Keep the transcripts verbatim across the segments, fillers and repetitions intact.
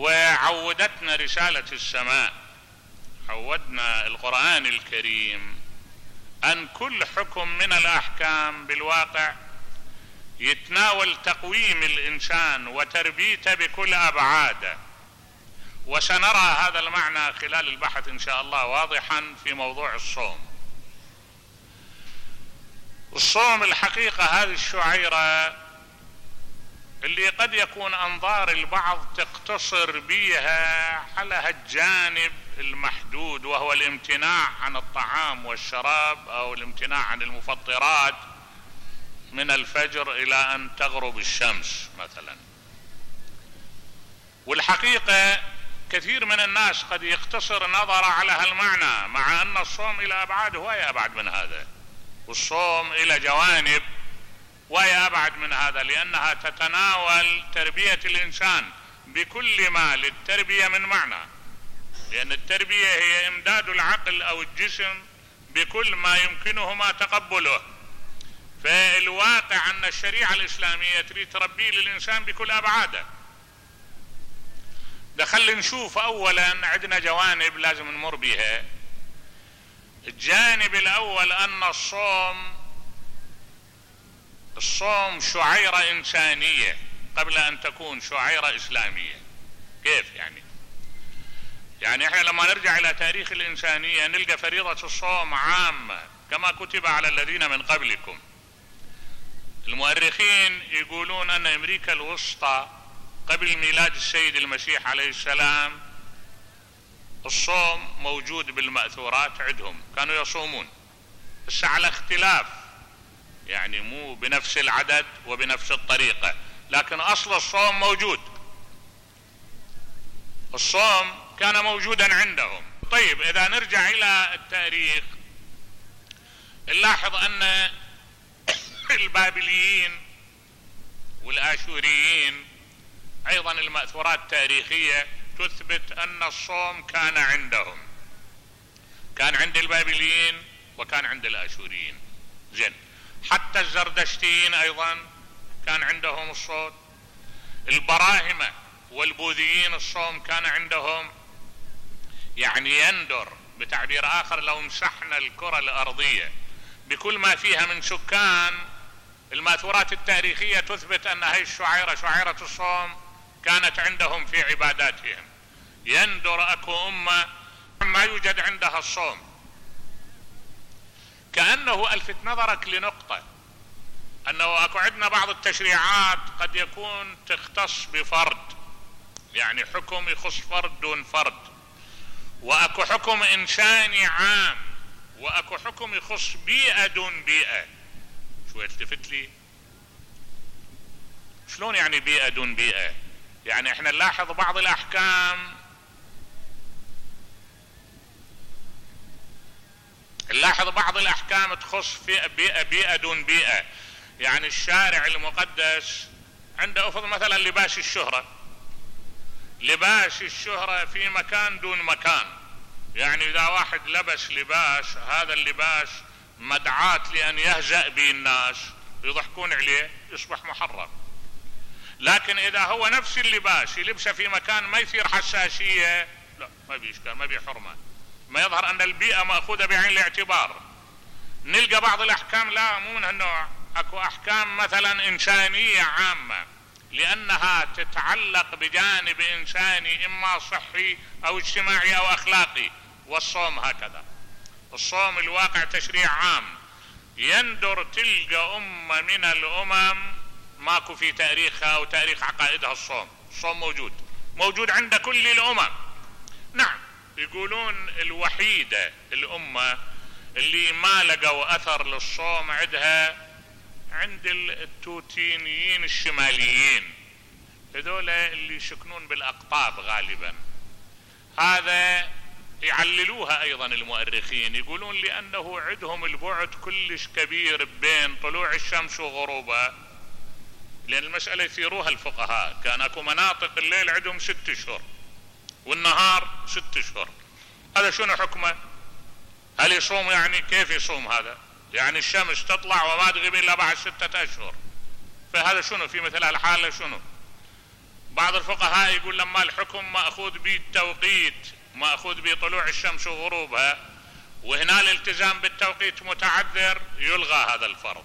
وعودتنا رسالة السماء، عودنا القرآن الكريم أن كل حكم من الأحكام بالواقع يتناول تقويم الإنسان وتربيته بكل أبعاده، وسنرى هذا المعنى خلال البحث إن شاء الله واضحا في موضوع الصوم. الصوم الحقيقة هذه الشعيرة اللي قد يكون أنظار البعض تقتصر بها على هالجانب المحدود، وهو الامتناع عن الطعام والشراب أو الامتناع عن المفطرات من الفجر إلى أن تغرب الشمس مثلا. والحقيقة كثير من الناس قد يقتصر نظره على هالمعنى، مع أن الصوم إلى أبعاد وهي أبعد من هذا، والصوم إلى جوانب وهي أبعد من هذا، لأنها تتناول تربية الإنسان بكل ما للتربية من معنى، لأن التربية هي إمداد العقل أو الجسم بكل ما يمكنهما تقبله. فالواقع أن الشريعة الإسلامية تريد تربي للإنسان بكل أبعاده. دخل نشوف أولا عندنا جوانب لازم نمر بها. الجانب الأول أن الصوم الصوم شعيرة إنسانية قبل أن تكون شعيرة إسلامية. كيف يعني؟ يعني احنا لما نرجع إلى تاريخ الإنسانية نلقى فريضة الصوم عامة كما كتب على الذين من قبلكم. المؤرخين يقولون أن أمريكا الوسطى قبل ميلاد السيد المسيح عليه السلام الصوم موجود بالمأثورات عندهم، كانوا يصومون بس على اختلاف، يعني مو بنفس العدد وبنفس الطريقة، لكن أصل الصوم موجود. الصوم كان موجودا عندهم. طيب إذا نرجع إلى التاريخ نلاحظ أن البابليين والآشوريين أيضا المأثورات التاريخية تثبت أن الصوم كان عندهم، كان عند البابليين وكان عند الآشوريين. زين، حتى الزردشتيين أيضا كان عندهم الصوم. البراهمة والبوذيين الصوم كان عندهم. يعني يندر بتعبير آخر لو مسحنا الكرة الأرضية بكل ما فيها من سكان، الماثورات التاريخية تثبت أن هذه الشعيرة شعيرة الصوم كانت عندهم في عباداتهم. يندر أكو أمة ما يوجد عندها الصوم. كأنه ألفت نظرك لنقطة، أنه أكو عندنا بعض التشريعات قد يكون تختص بفرد، يعني حكم يخص فرد دون فرد، وأكو حكم إنساني عام، وأكو حكم يخص بيئة دون بيئة. شو التفت لي؟ شلون يعني بيئة دون بيئة؟ يعني احنا نلاحظ بعض الأحكام نلاحظ بعض الأحكام تخص في بيئة بيئة دون بيئة. يعني الشارع المقدس عنده أفضل مثلا لباس الشهرة، لباس الشهرة في مكان دون مكان. يعني إذا واحد لبس لباس، هذا اللباس مدعاة لأن يهزأ به الناس يضحكون عليه، يصبح محرم. لكن إذا هو نفس اللباس يلبسه في مكان ما يثير حساسية، لا، ما بيشكال، ما بيحرمه، ما يظهر أن البيئة مأخوذة بعين الاعتبار. نلقى بعض الأحكام لا، مو من هالنوع. أكو أحكام مثلا إنسانية عامة لأنها تتعلق بجانب إنساني إما صحي أو اجتماعي أو أخلاقي، والصوم هكذا. الصوم الواقع تشريع عام. يندر تلقى أمة من الأمم ماكو في تاريخها أو تاريخ عقائدها الصوم. الصوم موجود موجود عند كل الأمم. نعم، يقولون الوحيدة الأمة اللي ما لقوا أثر للصوم عندها عند التوتينيين الشماليين، هذول اللي يسكنون بالأقطاب غالبا. هذا يعللوها أيضا المؤرخين، يقولون لأنه عندهم البعد كلش كبير بين طلوع الشمس وغروبها، لأن المسألة يثيروها الفقهاء. كان اكو مناطق الليل عندهم ست اشهر والنهار ست اشهر. هذا شنو حكمه؟ هل يصوم؟ يعني كيف يصوم هذا؟ يعني الشمس تطلع وما تغيب إلا بعد ستة أشهر، فهذا شنو في مثل هالحالة؟ شنو بعض الفقهاء يقول لما الحكم مأخوذ بالتوقيت، مأخوذ بطلوع الشمس وغروبها، وهنا الالتزام بالتوقيت متعذر، يلغى هذا الفرض.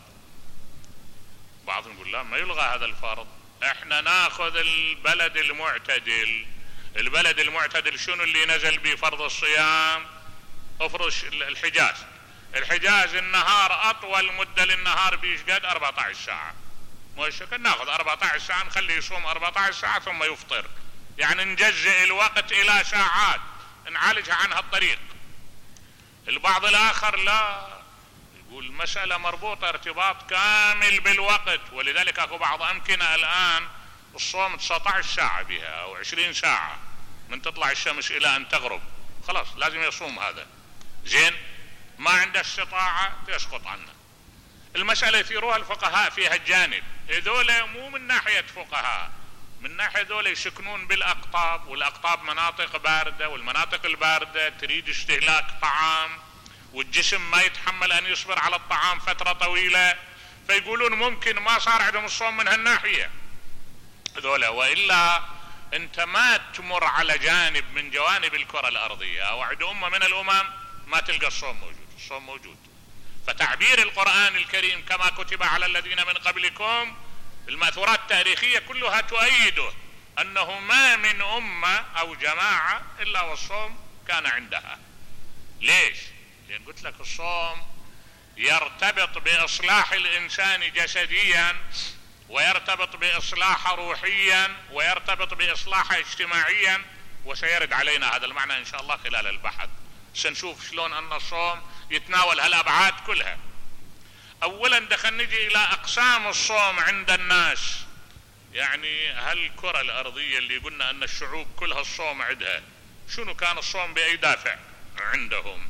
بعضهم يقول لا، ما يلغى هذا الفرض، احنا ناخذ البلد المعتدل. البلد المعتدل شنو اللي نزل به فرض الصيام؟ افرش الحجاز. الحجاز النهار اطول مدة للنهار بيش قد أربعة عشر ساعة، مش ناخذ أربعة عشر ساعة نخليه يصوم أربعة عشر ساعة ثم يفطر، يعني نجزئ الوقت الى ساعات نعالجها عن هالطريق. البعض الاخر لا، يقول المسألة مربوطة ارتباط كامل بالوقت، ولذلك اكو بعض امكنة الان الصوم تسعة عشر ساعة بها او عشرين ساعة من تطلع الشمس الى ان تغرب، خلاص لازم يصوم هذا. زين، ما عنده استطاعة يسقط عنه. المسألة يثيروها الفقهاء فيها الجانب، هذول مو من ناحية فقهاء، من ناحية هذول يسكنون بالاقطاب، والاقطاب مناطق باردة، والمناطق الباردة تريد استهلاك طعام، والجسم ما يتحمل ان يصبر على الطعام فترة طويلة، فيقولون ممكن ما صار عندهم الصوم من هالناحية هذولا. والا انت ما تمر على جانب من جوانب الكرة الارضية او عند امة من الامم ما تلقى الصوم موجود، الصوم موجود. فتعبير القرآن الكريم كما كتب على الذين من قبلكم، المأثورات التاريخية كلها تؤيده انه ما من امة او جماعة الا والصوم كان عندها. ليش؟ لان قلت لك الصوم يرتبط باصلاح الانسان جسديا، ويرتبط باصلاحه روحيا، ويرتبط باصلاحه اجتماعيا، وسيرد علينا هذا المعنى ان شاء الله خلال البحث. سنشوف شلون ان الصوم يتناول هالابعاد كلها. اولا دخل نجي الى اقسام الصوم عند الناس، يعني هل الكرة الارضية اللي قلنا ان الشعوب كلها الصوم عندها، شنو كان الصوم باي دافع عندهم؟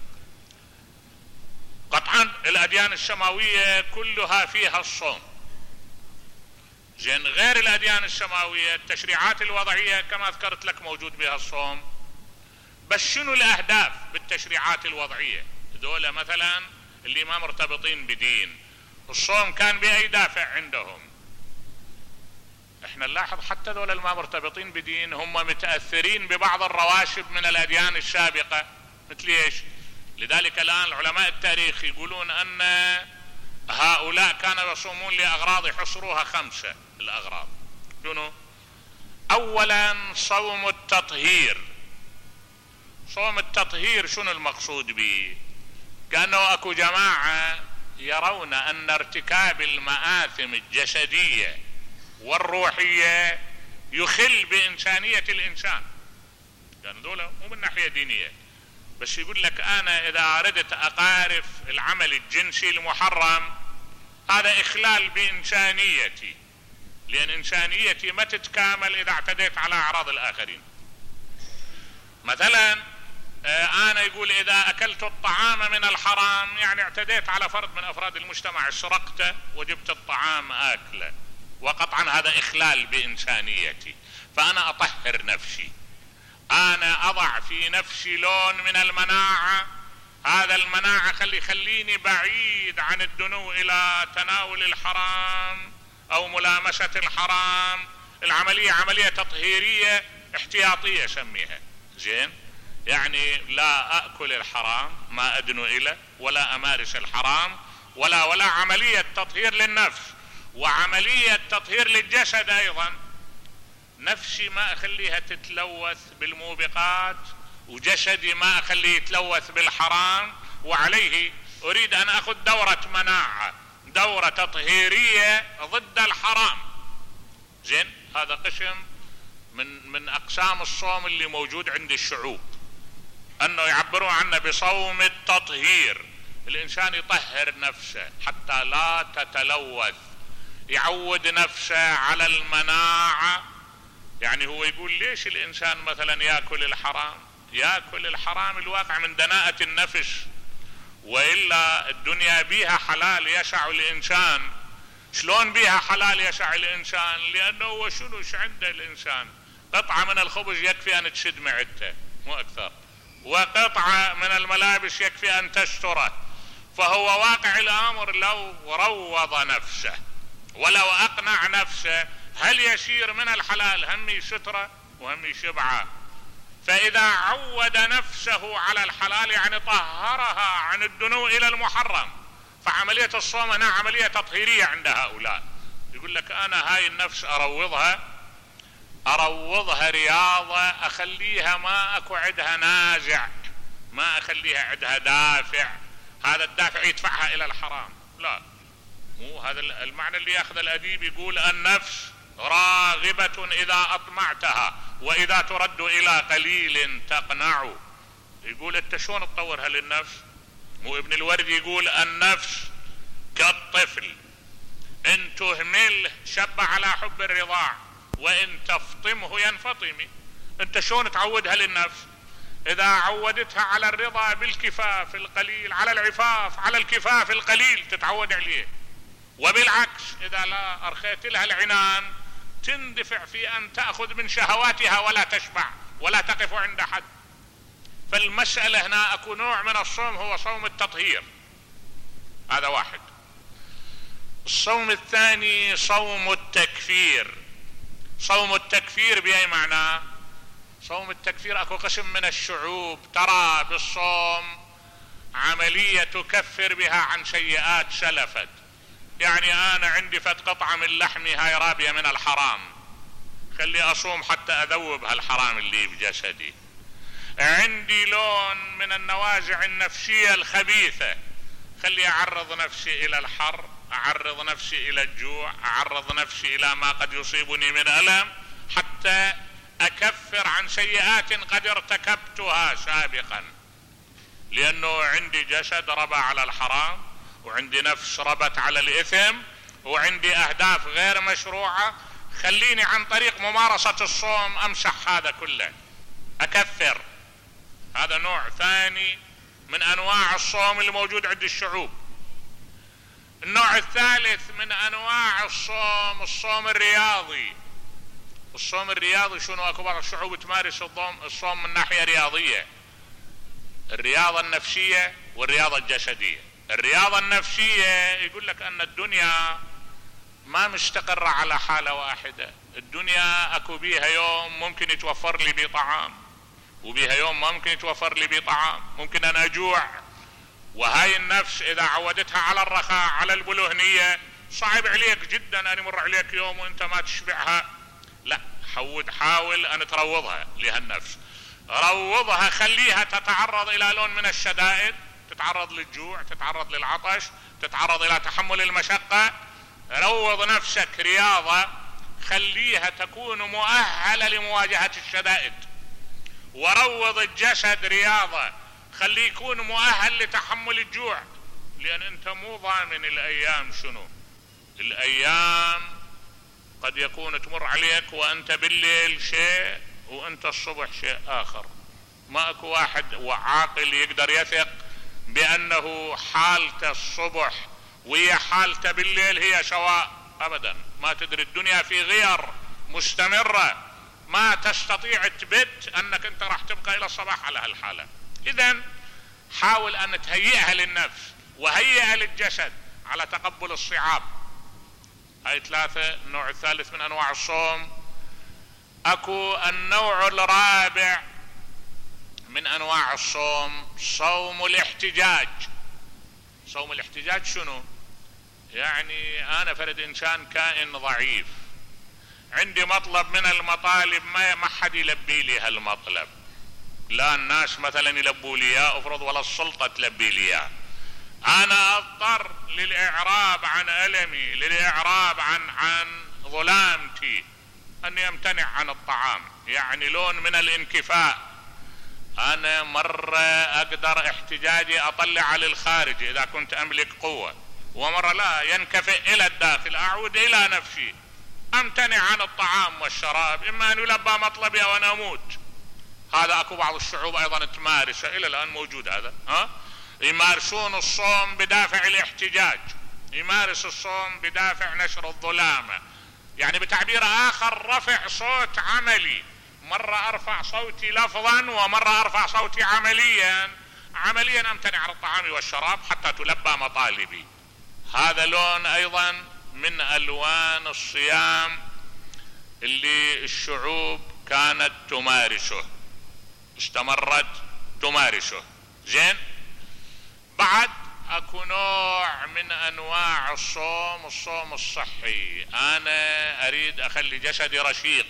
قطعا الاديان السماوية كلها فيها الصوم. زين، غير الاديان السماوية التشريعات الوضعية كما ذكرت لك موجود بها الصوم، بس شنو الاهداف بالتشريعات الوضعية؟ هذول مثلا اللي ما مرتبطين بدين، الصوم كان باي دافع عندهم؟ احنا نلاحظ حتى ذول اللي ما مرتبطين بدين هم متأثرين ببعض الرواشب من الاديان السابقة. مثل ايش؟ لذلك الان علماء التاريخ يقولون ان هؤلاء كانوا يصومون لاغراض يحصروها خمسة الاغراض. شنو؟ اولا صوم التطهير. صوم التطهير شنو المقصود به؟ كانوا اكو جماعة يرون ان ارتكاب المآثم الجسدية والروحية يخل بإنسانية الإنسان. كانوا دولة مو من ناحية دينية، بس يقول لك أنا إذا أردت أقارف العمل الجنسي المحرم هذا إخلال بإنسانيتي، لأن إنسانيتي ما تتكامل إذا اعتديت على أعراض الآخرين. مثلا أنا يقول إذا أكلت الطعام من الحرام يعني اعتديت على فرد من أفراد المجتمع، سرقته وجبت الطعام آكله، وقطعا هذا إخلال بإنسانيتي. فأنا أطهر نفسي، أنا أضع في نفسي لون من المناعة، هذا المناعة خلي خليني بعيد عن الدنو إلى تناول الحرام أو ملامسة الحرام. العملية عملية تطهيرية احتياطية سميها. زين، يعني لا أكل الحرام، ما أدنو إليه، ولا أمارس الحرام، ولا ولا عملية تطهير للنفس، وعملية تطهير للجسد أيضا. نفسي ما أخليها تتلوث بالموبقات، وجسدي ما أخليه يتلوث بالحرام، وعليه أريد أن أخذ دورة مناعة، دورة تطهيرية ضد الحرام. زين، هذا قسم من من أقسام الصوم اللي موجود عند الشعوب، أنه يعبرون عنه بصوم التطهير. الإنسان يطهر نفسه حتى لا تتلوث، يعود نفسه على المناعة. يعني هو يقول ليش الإنسان مثلا يأكل الحرام؟ يأكل الحرام الواقع من دناءة النفس، وإلا الدنيا بيها حلال يسع الإنسان. شلون بيها حلال يسع الإنسان؟ لأنه هو شنو ش عنده الإنسان؟ قطعة من الخبز يكفي أن تسد معدته مو أكثر، وقطعة من الملابس يكفي أن تستره. فهو واقع الأمر لو روض نفسه ولو أقنع نفسه هل يشير من الحلال همي سترة وهمي شبعة. فإذا عود نفسه على الحلال يعني طهرها عن الدنو إلى المحرم. فعملية الصوم هنا عملية تطهيرية عند هؤلاء. يقول لك أنا هاي النفس أروضها أروضها رياضة، أخليها ما أكو عندها نازع، ما أخليها عندها دافع، هذا الدافع يدفعها إلى الحرام. لا، مو هذا المعنى اللي يأخذ الأديب. يقول النفس راغبة إذا أطمعتها وإذا ترد إلى قليل تقنع. يقول أنت شلون تطورها للنفس؟ مو ابن الورد يقول النفس كالطفل إن تهمله شب على حب الرضاع وإن تفطمه ينفطم. أنت شلون تعودها للنفس؟ إذا عودتها على الرضا بالكفاف القليل، على العفاف على الكفاف القليل تتعود عليه. وبالعكس إذا لا أرخيت لها العنان تندفع في أن تأخذ من شهواتها ولا تشبع ولا تقف عند حد. فالمسألة هنا أكو نوع من الصوم هو صوم التطهير، هذا واحد. الصوم الثاني صوم التكفير. صوم التكفير بأي معنى؟ صوم التكفير أكو قسم من الشعوب ترى بالصوم عملية تكفر بها عن سيئات سلفت. يعني أنا عندي فت قطعة من لحمي هاي رابية من الحرام، خلي أصوم حتى أذوب هالحرام اللي بجسدي. عندي لون من النوازع النفسية الخبيثة، خلي أعرض نفسي إلى الحر، أعرض نفسي إلى الجوع، أعرض نفسي إلى ما قد يصيبني من ألم حتى أكفر عن سيئات قد ارتكبتها سابقا. لأنه عندي جسد ربى على الحرام، وعندي نفس ربت على الإثم، وعندي أهداف غير مشروعة. خليني عن طريق ممارسة الصوم أمسح هذا كله، أكفر. هذا نوع ثاني من أنواع الصوم اللي موجود عند الشعوب. النوع الثالث من أنواع الصوم الصوم الرياضي. الصوم الرياضي شنو؟ أكو بعض الشعوب تمارس الصوم من ناحية رياضية، الرياضة النفسية والرياضة الجسدية. الرياضة النفسية يقول لك أن الدنيا ما مستقرة على حالة واحدة. الدنيا أكو بيها يوم ممكن يتوفر لي بيه طعام، وبيها يوم ما ممكن يتوفر لي بيه طعام، ممكن أنا أجوع. وهاي النفس إذا عودتها على الرخاء على البلهنية صعب عليك جدا أن يمر عليك يوم وأنت ما تشبعها. لا، حود حاول أن تروضها لهالنفس، روضها، خليها تتعرض إلى لون من الشدائد، تتعرض للجوع، تتعرض للعطش، تتعرض إلى تحمل المشقة. روض نفسك رياضة، خليها تكون مؤهلة لمواجهة الشدائد. وروض الجسد رياضة، خليه يكون مؤهل لتحمل الجوع. لأن أنت مو ضامن الأيام شنو. الأيام قد يكون تمر عليك وأنت بالليل شيء وأنت الصبح شيء آخر. ما أكو واحد وعاقل يقدر يثق بأنه حالته الصبح وهي حالته بالليل هي سواء أبدا. ما تدري، الدنيا في غير مستمرة، ما تستطيع تبت أنك أنت راح تبقى إلى الصباح على هالحالة. إذن حاول أن تهيئها للنفس وهيئها للجسد على تقبل الصعاب. هاي ثلاثة. النوع الثالث من أنواع الصوم. أكو النوع الرابع من أنواع الصوم صوم الاحتجاج. صوم الاحتجاج شنو؟ يعني أنا فرد إنسان كائن ضعيف، عندي مطلب من المطالب ما ما حد يلبي لي هالمطلب، لا الناس مثلا يلبوا لي اياه افرض ولا السلطة تلبي لي اياه. انا اضطر للاعراب عن المي، للاعراب عن عن ظلامتي، اني امتنع عن الطعام. يعني لون من الانكفاء. انا مرة اقدر احتجاجي اطلع للخارج اذا كنت املك قوة، ومرة لا، ينكفئ الى الداخل، اعود الى نفسي، امتنع عن الطعام والشراب، اما ان يلبى مطلبي او ان اموت. هذا اكو بعض الشعوب ايضا تمارسه، الى الان موجود هذا. ها يمارسون الصوم بدافع الاحتجاج، يمارس الصوم بدافع نشر الظلامة. يعني بتعبير اخر رفع صوت عملي، مرة ارفع صوتي لفظا ومرة ارفع صوتي عمليا. عمليا امتنع عن الطعام والشراب حتى تلبى مطالبي. هذا لون ايضا من الوان الصيام اللي الشعوب كانت تمارسه، استمرت تمارسه. زين، بعد اكو نوع من انواع الصوم، الصوم الصحي. انا اريد اخلي جسدي رشيق،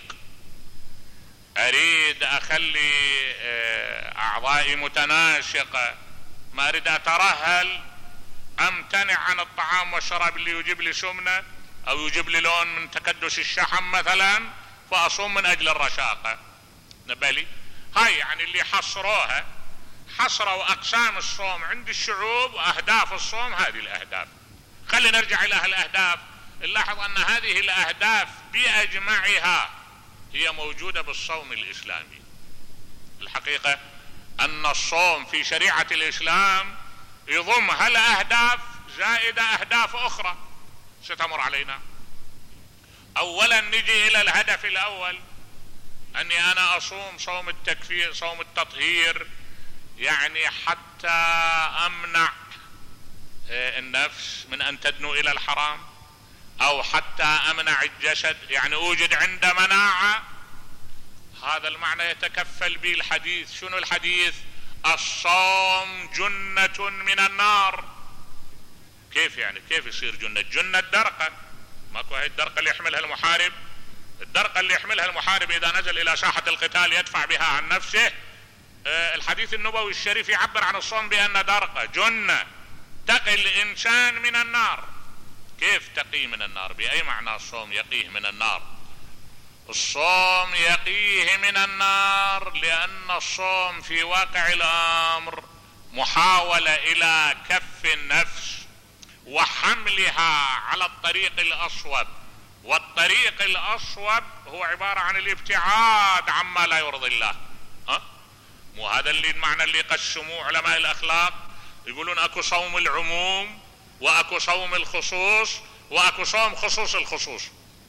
اريد اخلي اعضائي متناسقة، ما اريد اترهل، امتنع عن الطعام والشراب اللي يجيب لي سمنة او يجيب لي لون من تكدس الشحم مثلا، فاصوم من اجل الرشاقة. نبالي هاي يعني اللي حصروها، حصروا اقسام الصوم عند الشعوب واهداف الصوم هذه الاهداف. خلينا نرجع الى الاهداف. نلاحظ ان هذه الاهداف باجمعها هي موجودة بالصوم الاسلامي. الحقيقة ان الصوم في شريعة الاسلام يضم هالاهداف زائد اهداف اخرى ستمر علينا. اولا نجي الى الهدف الاول، اني انا اصوم صوم التكفير، صوم التطهير، يعني حتى امنع النفس من ان تدنو الى الحرام، او حتى امنع الجسد، يعني اوجد عند مناعة. هذا المعنى يتكفل به الحديث. شنو الحديث؟ الصوم جنة من النار. كيف يعني؟ كيف يصير جنة؟ جنة درقة، ماكو هاي الدرقة اللي يحملها المحارب. الدرقة اللي يحملها المحارب اذا نزل الى ساحة القتال يدفع بها عن نفسه. الحديث النبوي الشريف يعبر عن الصوم بأن درقة جنة تقي الإنسان من النار. كيف تقي من النار؟ بأي معنى الصوم يقيه من النار؟ الصوم يقيه من النار لأن الصوم في واقع الأمر محاولة إلى كف النفس وحملها على الطريق الأصوب، والطريق الأصوب هو عبارة عن الابتعاد عما لا يرضي الله. ها؟ مو هذا اللي المعنى اللي قسموه علماء الأخلاق، يقولون اكو صوم العموم واكو صوم الخصوص واكو صوم خصوص الخصوص.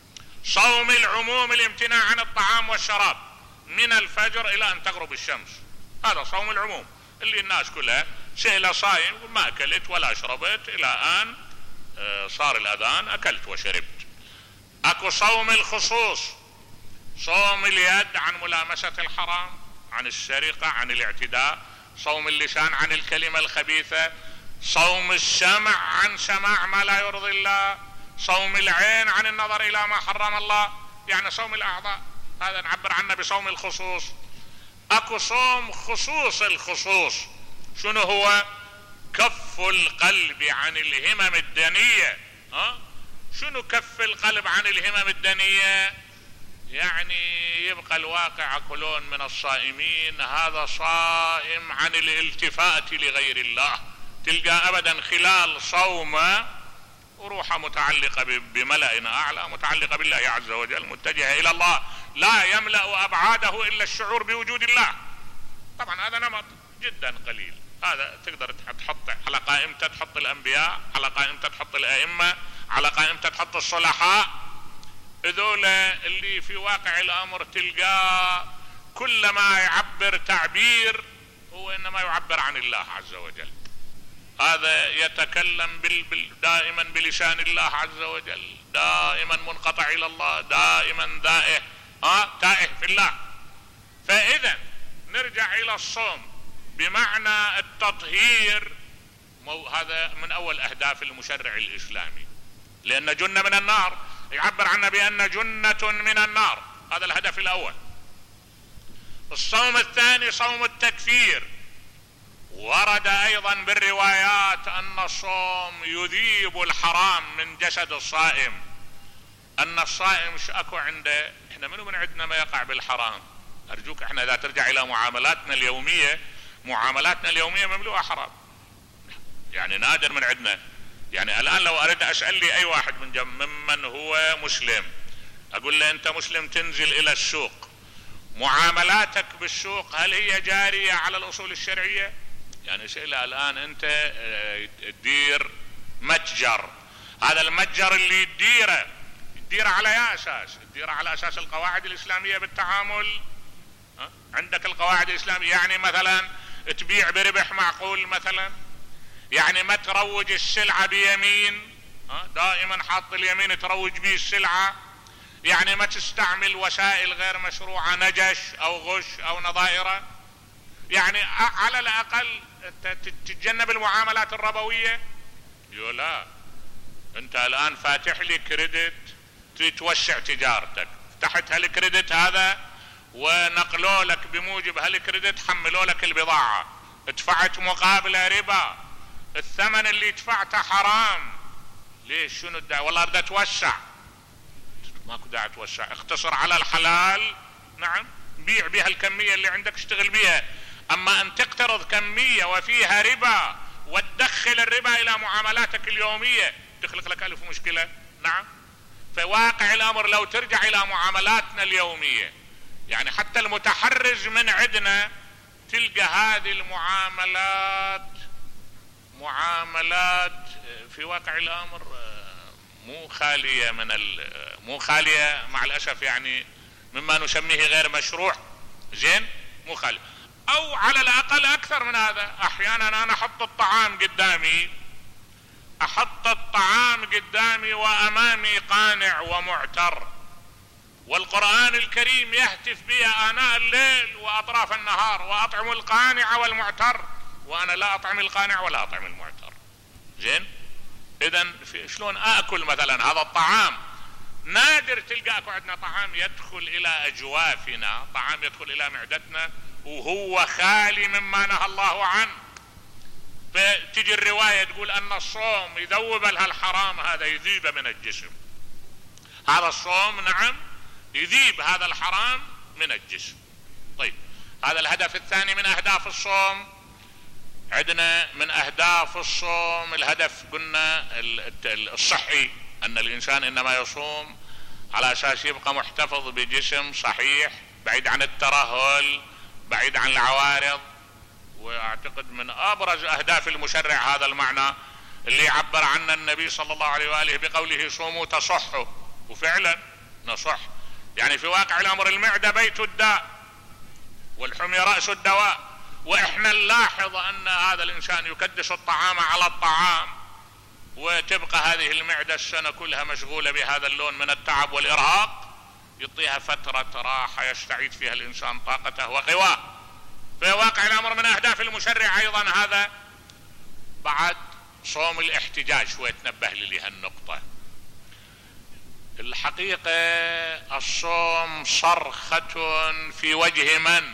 صوم العموم الامتناع عن الطعام والشراب من الفجر الى ان تغرب الشمس، هذا صوم العموم اللي الناس كلها سهلة صايم، ما اكلت ولا شربت الى ان صار الاذان اكلت وشربت. اكو صوم الخصوص، صوم اليد عن ملامسة الحرام، عن السرقة، عن الاعتداء. صوم اللسان عن الكلمة الخبيثة. صوم السمع عن سماع ما لا يرضي الله. صوم العين عن النظر الى ما حرم الله، يعني صوم الاعضاء، هذا نعبر عنه بصوم الخصوص. اكو صوم خصوص الخصوص، شنو هو؟ كف القلب عن الهمم الدنية. ها؟ شنو كف القلب عن الهمم الدنية؟ يعني يبقى الواقع كلون من الصائمين هذا صائم عن الالتفات لغير الله، تلقى ابدا خلال صومه وروحه متعلقة بملأ اعلى، متعلقة بالله عز وجل، متجهة الى الله، لا يملأ ابعاده الا الشعور بوجود الله. طبعا هذا نمط جدا قليل، هذا تقدر تحط على قائمته تحط الانبياء، على قائمته تحط الائمة، على قائمته تحط الصلحاء. هذول اللي في واقع الامر تلقاه كلما يعبر تعبير هو انما يعبر عن الله عز وجل. هذا يتكلم بال... بال... دائما بلسان الله عز وجل، دائما منقطع الى الله، دائما دائه اه تائه في الله. فاذا نرجع الى الصوم بمعنى التطهير، مو... هذا من اول اهداف المشرع الاسلامي، لان جنة من النار يعبر عنها بأن جنة من النار، هذا الهدف الأول. الصوم الثاني صوم التكفير، ورد أيضا بالروايات أن الصوم يذيب الحرام من جسد الصائم، أن الصائم شأكو عنده، احنا منو من عندنا ما يقع بالحرام؟ أرجوك احنا إذا ترجع إلى معاملاتنا اليومية، معاملاتنا اليومية مملوءة حرام، يعني نادر من عندنا. يعني الآن لو أريد أسأل لي أي واحد من جنب ممن هو مسلم، أقول له أنت مسلم تنزل إلى السوق، معاملاتك بالسوق هل هي جارية على الأصول الشرعية؟ يعني سئلة الآن أنت تدير متجر، هذا المتجر اللي تديره تديره على أي أساس؟ تديره على أساس القواعد الإسلامية بالتعامل. ها؟ عندك القواعد الإسلامية، يعني مثلا تبيع بربح معقول مثلا، يعني ما تروج السلعة بيمين، دائما حاط اليمين تروج به السلعة، يعني ما تستعمل وسائل غير مشروعة، نجش او غش او نظائره، يعني على الاقل تتجنب المعاملات الربوية. يقول لا، انت الان فاتح لي كريدت تريد توسع تجارتك، فتحت هالكريدت هذا ونقلوا لك بموجب هالكريدت، حملوا لك البضاعة، ادفعت مقابله ربا، الثمن اللي دفعته حرام، ليش؟ شنو الداعي؟ والله بدي اتوسع. ماكو داعي اتوسع، اختصر على الحلال، نعم، بيع بها الكمية اللي عندك، اشتغل بها. اما ان تقترض كمية وفيها ربا وتدخل الربا الى معاملاتك اليومية تخلق لك الف مشكلة. نعم، فواقع الامر لو ترجع الى معاملاتنا اليومية، يعني حتى المتحرز من عندنا تلقى هذه المعاملات معاملات في واقع الامر مو خالية من مو خالية مع الاسف، يعني مما نسميه غير مشروع، زين، مو خالية، او على الاقل اكثر من هذا. احيانا انا احط الطعام قدامي احط الطعام قدامي وامامي قانع ومعتر، والقرآن الكريم يهتف بي آناء الليل واطراف النهار، واطعم القانع والمعتر، وانا لا اطعم القانع ولا اطعم المعتر. زين، اذا شلون اكل مثلا هذا الطعام؟ نادر تلقى اكو عندنا طعام يدخل الى اجوافنا، طعام يدخل الى معدتنا وهو خالي مما نهى الله عنه. فتجي الرواية تقول ان الصوم يذوب لها الحرام، هذا يذيب من الجسم، هذا الصوم نعم يذيب هذا الحرام من الجسم. طيب، هذا الهدف الثاني من اهداف الصوم. عندنا من اهداف الصوم الهدف قلنا الصحي، ان الانسان انما يصوم على اساس يبقى محتفظ بجسم صحيح، بعيد عن الترهل، بعيد عن العوارض. واعتقد من ابرز اهداف المشرع هذا المعنى اللي عبر عنه النبي صلى الله عليه واله بقوله صوموا تصحوا، وفعلا نصح. يعني في واقع الامر المعدة بيت الداء والحمي رأس الدواء، واحنا نلاحظ ان هذا الانسان يكدس الطعام على الطعام، وتبقى هذه المعدة السنة كلها مشغولة بهذا اللون من التعب والارهاق، يعطيها فترة راحة يستعيد فيها الانسان طاقته وقواه. في واقع الامر من اهداف المشرع ايضا هذا بعد صوم الاحتجاج، شوية تنبه لي هالنقطة. الحقيقة الصوم صرخة في وجه من؟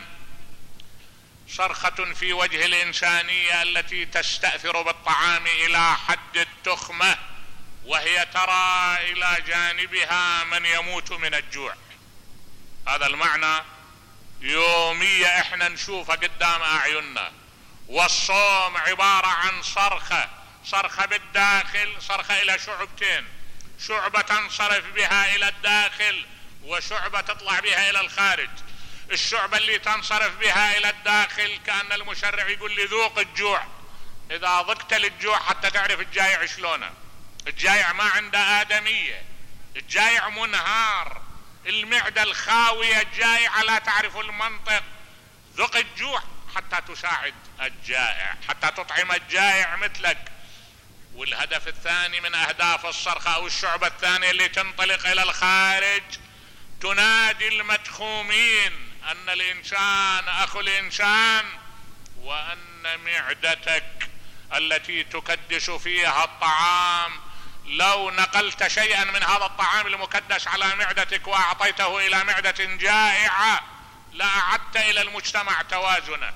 صرخة في وجه الإنسانية التي تستأثر بالطعام إلى حد التخمة، وهي ترى إلى جانبها من يموت من الجوع. هذا المعنى يومية احنا نشوفه قدام أعيننا. والصوم عبارة عن صرخة، صرخة بالداخل، صرخة إلى شعبتين، شعبة تنصرف بها الى الداخل وشعبة تطلع بها الى الخارج. الشعبة اللي تنصرف بها الى الداخل كأن المشرع يقول لي ذوق الجوع، اذا ضقت للجوع حتى تعرف الجائع شلونه. الجائع ما عنده آدمية، الجائع منهار، المعدة الخاوية الجائعة لا تعرف المنطق. ذوق الجوع حتى تساعد الجائع، حتى تطعم الجائع مثلك. والهدف الثاني من اهداف الصرخة او الشعبة الثانية اللي تنطلق الى الخارج تنادي المدخومين ان الانسان اخو الانسان، وان معدتك التي تكدس فيها الطعام لو نقلت شيئا من هذا الطعام المكدس على معدتك واعطيته الى معدة جائعة لاعدت الى المجتمع توازنا.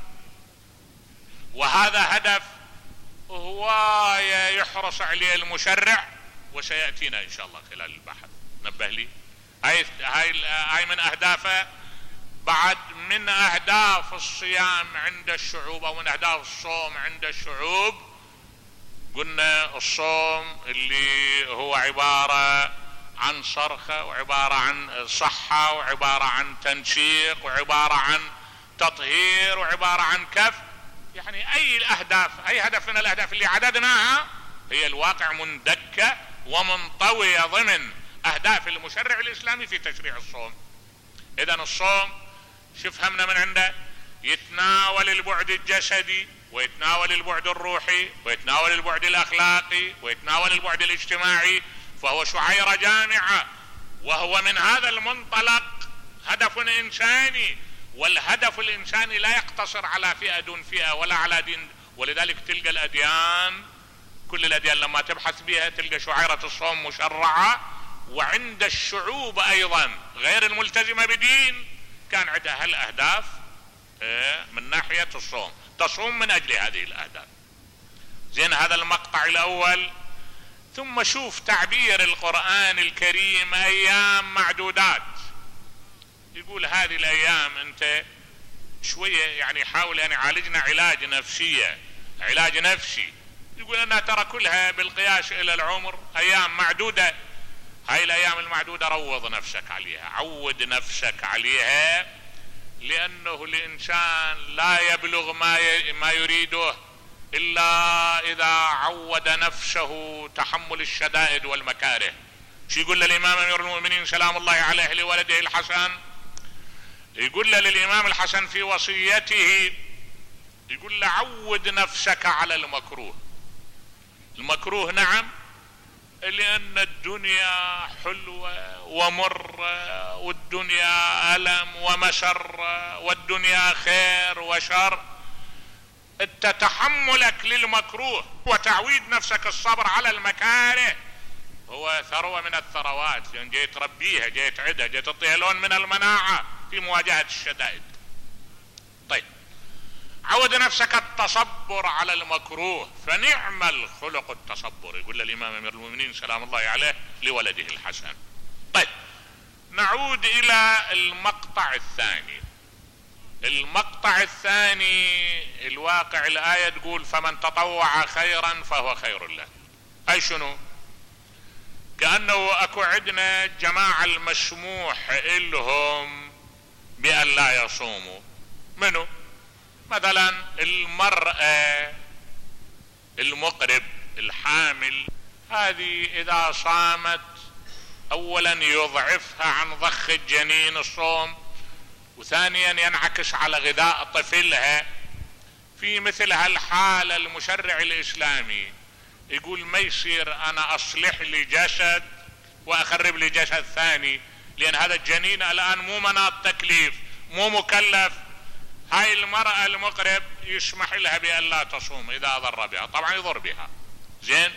وهذا هدف هواية يحرص عليه المشرع، وسيأتينا ان شاء الله خلال البحث. نبه لي هاي هاي هاي من اهدافه. بعد من اهداف الصيام عند الشعوب او من اهداف الصوم عند الشعوب قلنا الصوم اللي هو عبارة عن صرخة وعبارة عن صحة وعبارة عن تنشيق وعبارة عن تطهير وعبارة عن كف. يعني اي الاهداف، اي هدف من الاهداف اللي عددناها هي الواقع مندكة ومنطوية ضمن اهداف المشرع الاسلامي في تشريع الصوم. اذا الصوم شو فهمنا من عنده؟ يتناول البعد الجسدي ويتناول البعد الروحي ويتناول البعد الاخلاقي ويتناول البعد الاجتماعي، فهو شعيرة جامعة وهو من هذا المنطلق هدف إنساني، والهدف الإنساني لا يقتصر على فئة دون فئة ولا على دين. ولذلك تلقى الأديان، كل الأديان لما تبحث بها تلقى شعيرة الصوم مشرعة، وعند الشعوب أيضا غير الملتزمة بدين كان عندها هالأهداف من ناحية الصوم، تصوم من أجل هذه الأهداف. زين، هذا المقطع الأول. ثم شوف تعبير القرآن الكريم أيام معدودات. يقول هذه الأيام أنت شوية يعني حاول أن يعالجنا علاج نفسية، علاج نفسي. يقول أنها ترى كلها بالقياس إلى العمر أيام معدودة. هاي الأيام المعدودة روض نفسك عليها، عود نفسك عليها، لأنه الإنسان لا يبلغ ما ما يريده إلا إذا عود نفسه تحمل الشدائد والمكاره. شو يقول للإمام أمير المؤمنين سلام الله عليه لولده الحسن؟ يقول له للإمام الحسن في وصيته، يقول له عود نفسك على المكروه. المكروه نعم، لأن الدنيا حلوة ومرة، والدنيا ألم ومسر، والدنيا خير وشر. تتحملك للمكروه وتعويد نفسك الصبر على المكاره هو ثروة من الثروات، لأن يعني جاي تربيها، جاي تعدها، جاي تعطيها لون من المناعة في مواجهة الشدائد. طيب، عود نفسك التصبر على المكروه، فنعم الخلق التصبر، يقول للإمام أمير المؤمنين سلام الله عليه لولده الحسن. طيب، نعود إلى المقطع الثاني. المقطع الثاني الواقع الآية تقول فمن تطوع خيرا فهو خير له. أي شنو؟ كأنه أكو عندنا جماعة المسموح إلهم بأن لا يصوموا. منو؟ مثلا المرأة المقرب الحامل، هذه إذا صامت أولا يضعفها عن ضخ الجنين الصوم، وثانيا ينعكس على غذاء طفلها. في مثل هالحالة المشرع الإسلامي يقول ما يصير أنا أصلح لي جسد وأخرب لي جسد ثاني، لأن هذا الجنين الآن مو مناط تكليف، مو مكلف. هاي المرأة المقرب يسمح لها بأن لا تصوم إذا أضر بها، طبعا يضر بها. زين،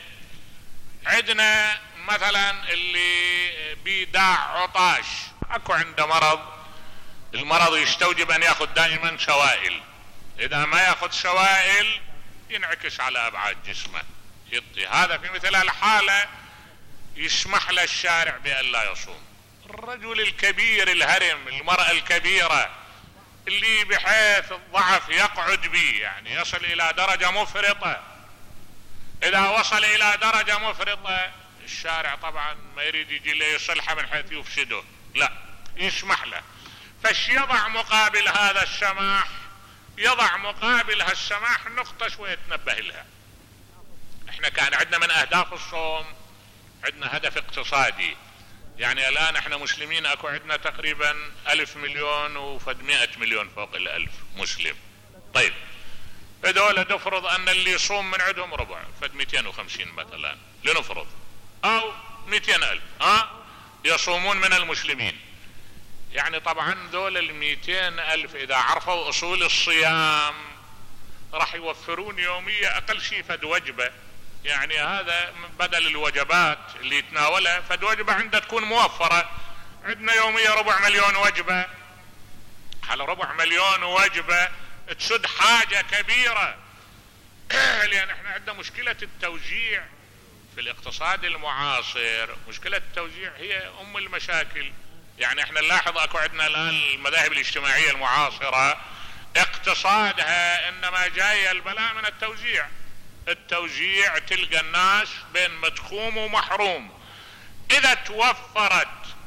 عندنا مثلا اللي بيداع عطاش، أكو عنده مرض، المرض يستوجب أن يأخذ دائما سوائل، إذا ما يأخذ سوائل ينعكس على أبعاد جسمه يطي. هذا في مثل الحالة يسمح له الشارع بأن لا يصوم. الرجل الكبير الهرم، المرأة الكبيرة اللي بحيث الضعف يقعد به، يعني يصل إلى درجة مفرطة، إذا وصل إلى درجة مفرطة الشارع طبعا ما يريد يجي له يصلحه من حيث يفسده، لا يسمح له. فش يضع مقابل هذا السماح؟ يضع مقابل هالسماح نقطة شوية تنبه لها. احنا كان عندنا من اهداف الصوم عندنا هدف اقتصادي، يعني الان احنا مسلمين اكو عندنا تقريبا الف مليون وفد مئة مليون فوق الالف مسلم. طيب هذول نفرض ان اللي يصوم من عندهم ربع، فد مئتين وخمسين مثلا لنفرض، او مئتين الف ها يصومون من المسلمين. يعني طبعا ذول المئتين الف اذا عرفوا اصول الصيام راح يوفرون يومية اقل شيء فد وجبة، يعني هذا بدل الوجبات اللي يتناولها فد وجبة عنده تكون موفرة. عندنا يومية ربع مليون وجبة، على ربع مليون وجبة تسد حاجة كبيرة. لان احنا عندنا مشكلة التوزيع في الاقتصاد المعاصر، مشكلة التوزيع هي ام المشاكل. يعني احنا نلاحظ اكو عندنا الان المذاهب الاجتماعية المعاصرة اقتصادها انما جاي البلاء من التوزيع. التوزيع تلقى الناس بين مدخوم ومحروم. اذا توفرت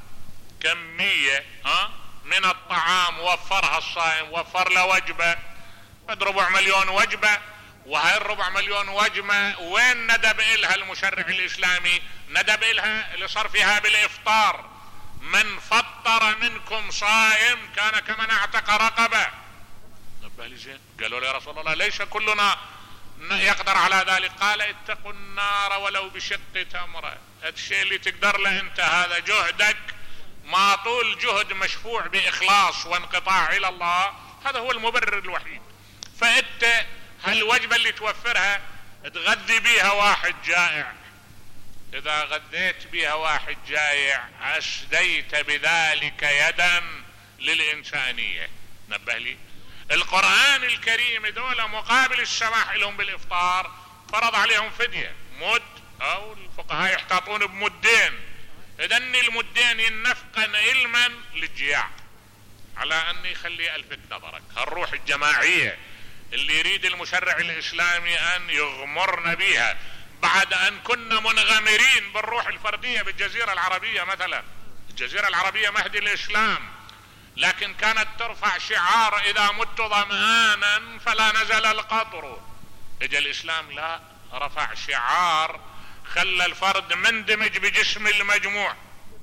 كمية ها من الطعام وفرها الصائم، وفر له وجبة قد ربع مليون وجبة، وهاي الربع مليون وجبة وين ندب إلها المشرع الإسلامي؟ ندب إلها لصرفها بالإفطار. من فطر منكم صائم كان كمن اعتق رقبة. نبالي زين، قالوا له يا رسول الله ليس كلنا يقدر على ذلك، قال اتقوا النار ولو بشق تمرة. الشيء اللي تقدر له انت هذا جهدك ما طول جهد مشفوع بإخلاص وانقطاع إلى الله، هذا هو المبرر الوحيد. فأنت هالوجبة اللي توفرها تغذي بيها واحد جائع، إذا غذيت بيها واحد جائع أسديت بذلك يدا للإنسانية. نبه لي القرآن الكريم دولة مقابل السماح لهم بالإفطار فرض عليهم فدية مد، أو الفقهاء يحتاطون بمدين، إذن المدين ينفقن علما للجياع، على أن يخلي ألفت نظرك هالروح الجماعية اللي يريد المشرع الإسلامي أن يغمرنا بها، بعد أن كنا منغمرين بالروح الفردية بالجزيرة العربية. مثلا الجزيرة العربية مهد الإسلام، لكن كانت ترفع شعار إذا مت ظمآنا فلا نزل القطر. اجى الإسلام لا، رفع شعار خلى الفرد مندمج بجسم المجموع.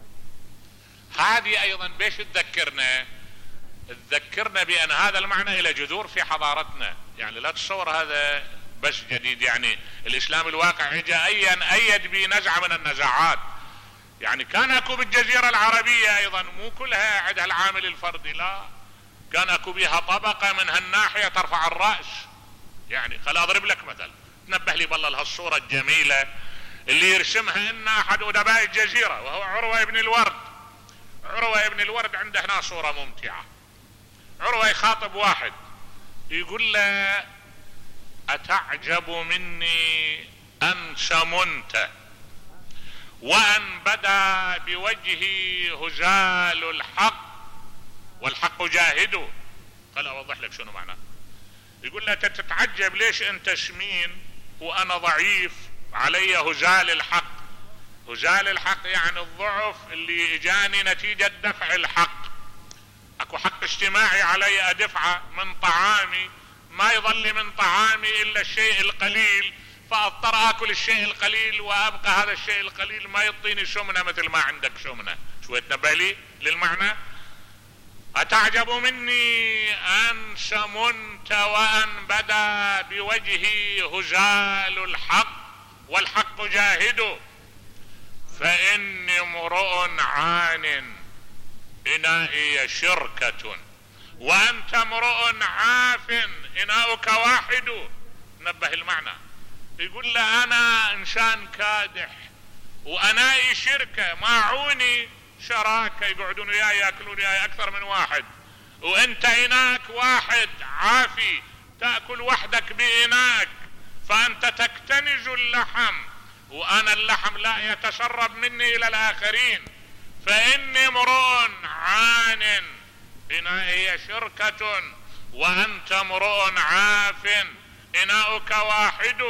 هذه أيضا بيش تذكرنا؟ تذكرنا بأن هذا المعنى إلى جذور في حضارتنا. يعني لا تصور هذا بس جديد، يعني الإسلام الواقع اجى أيا أيد بنزعة من النزاعات. يعني كان اكو بالجزيرة العربية ايضا مو كلها عندها العامل الفردي، لا، كان اكو بها طبقة من هالناحية ترفع الرأس. يعني خل اضرب لك مثل، تنبه لي بالله لهالصورة الجميلة اللي يرسمها ان احد ادباء الجزيرة وهو عروة بن الورد. عروة بن الورد عنده هنا صورة ممتعة. عروة يخاطب واحد يقول له اتعجب مني ان سمنت وأن بدا بوجهي هزال الحق والحق جاهده. خل أوضح لك شنو معناه. يقول له تتعجب ليش أنت سمين وأنا ضعيف علي هزال الحق. هزال الحق يعني الضعف اللي اجاني نتيجة دفع الحق. اكو حق اجتماعي علي ادفعه من طعامي، ما يظل من طعامي الا الشيء القليل، فاضطر اكل الشيء القليل وابقى هذا الشيء القليل ما يعطيني سمنه مثل ما عندك سمنه. شوية تنبه لي للمعنى. اتعجب مني ان سمنت وان بدا بوجهي هزال الحق والحق جاهد، فاني امرؤ عان انائي شركة وانت امرؤ عاف اناؤك واحد. نبه المعنى. يقول له انا انسان كادح وانائي شركة، معوني شراكة يقعدون وياي ياكلون وياي اكثر من واحد، وانت اناك واحد عافي تأكل وحدك باناك، فانت تكتنز اللحم وانا اللحم لا يتسرب مني الى الاخرين. فاني امرؤ عان انائي شركة وانت امرؤ عاف اناؤك واحد.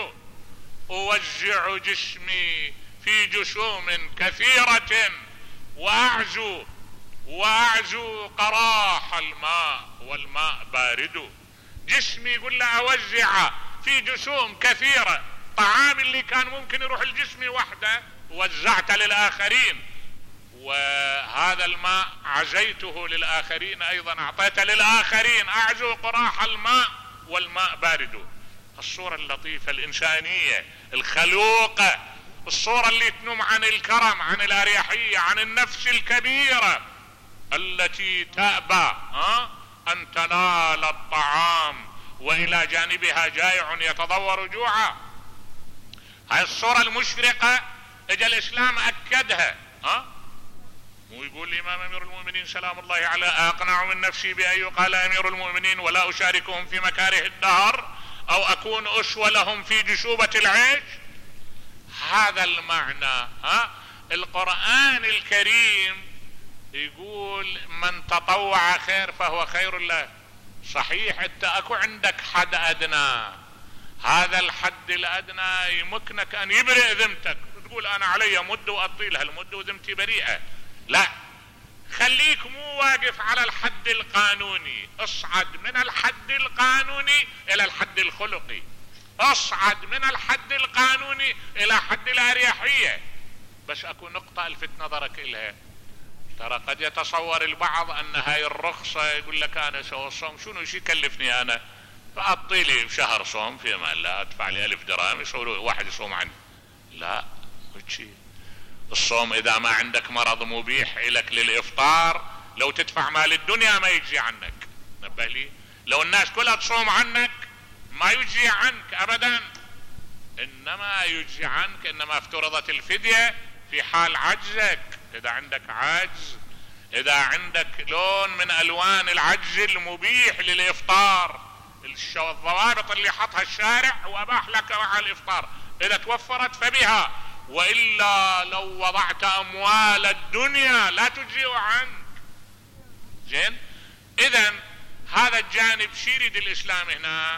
اوزع جسمي في جسوم كثيرة واعزو واعزو قراح الماء والماء بارد. جسمي يقول له اوزع في جسوم كثيرة، طعام اللي كان ممكن يروح الجسم وحده وزعت للآخرين، وهذا الماء عزيته للآخرين أيضا أعطيته للآخرين. أعزو قراح الماء والماء بارد. الصورة اللطيفة الإنسانية الخلوقة، الصورة اللي تنم عن الكرم، عن الأريحية، عن النفس الكبيرة التي تأبى ها أن تنال الطعام وإلى جانبها جائع يتضور جوعا. هاي الصورة المشرقة اجى الإسلام أكدها. ها مو يقول الإمام أمير المؤمنين سلام الله عليه أقنع من نفسي بأن يقال أمير المؤمنين ولا أشاركهم في مكاره الدهر أو أكون أسوة لهم في جشوبة العيش. هذا المعنى. ها القرآن الكريم يقول من تطوع خير فهو خير له. صحيح انت اكو عندك حد ادنى، هذا الحد الادنى يمكنك ان يبرئ ذمتك، تقول انا علي مد واطيل هالمد وذمتي بريئة. لا، خليك مو واقف على الحد القانوني، اصعد من الحد القانوني الى الحد الخلقي، اصعد من الحد القانوني الى حد الاريحية. بس اكو نقطة الفت نظرك الها. ترى قد يتصور البعض ان هاي الرخصة يقول لك انا سوى الصوم شنو ايش يكلفني انا، فاعطي لي شهر صوم في امان لا ادفع لي الف درهم يصور واحد يصوم عني. لا، الصوم اذا ما عندك مرض مبيح لك للافطار، لو تدفع مال الدنيا ما يجزي عنك. نبه لي، لو الناس كلها تصوم عنك ما يجزي عنك ابدا، انما يجزي عنك انما افترضت الفدية في حال عجزك. اذا عندك عجز، اذا عندك لون من الوان العجز المبيح للافطار، الضوابط اللي حطها الشارع واباح لك مع الافطار، اذا توفرت فبها، والا لو وضعت اموال الدنيا لا تجزئ عنك. زين، اذا هذا الجانب شي يريد الاسلام هنا؟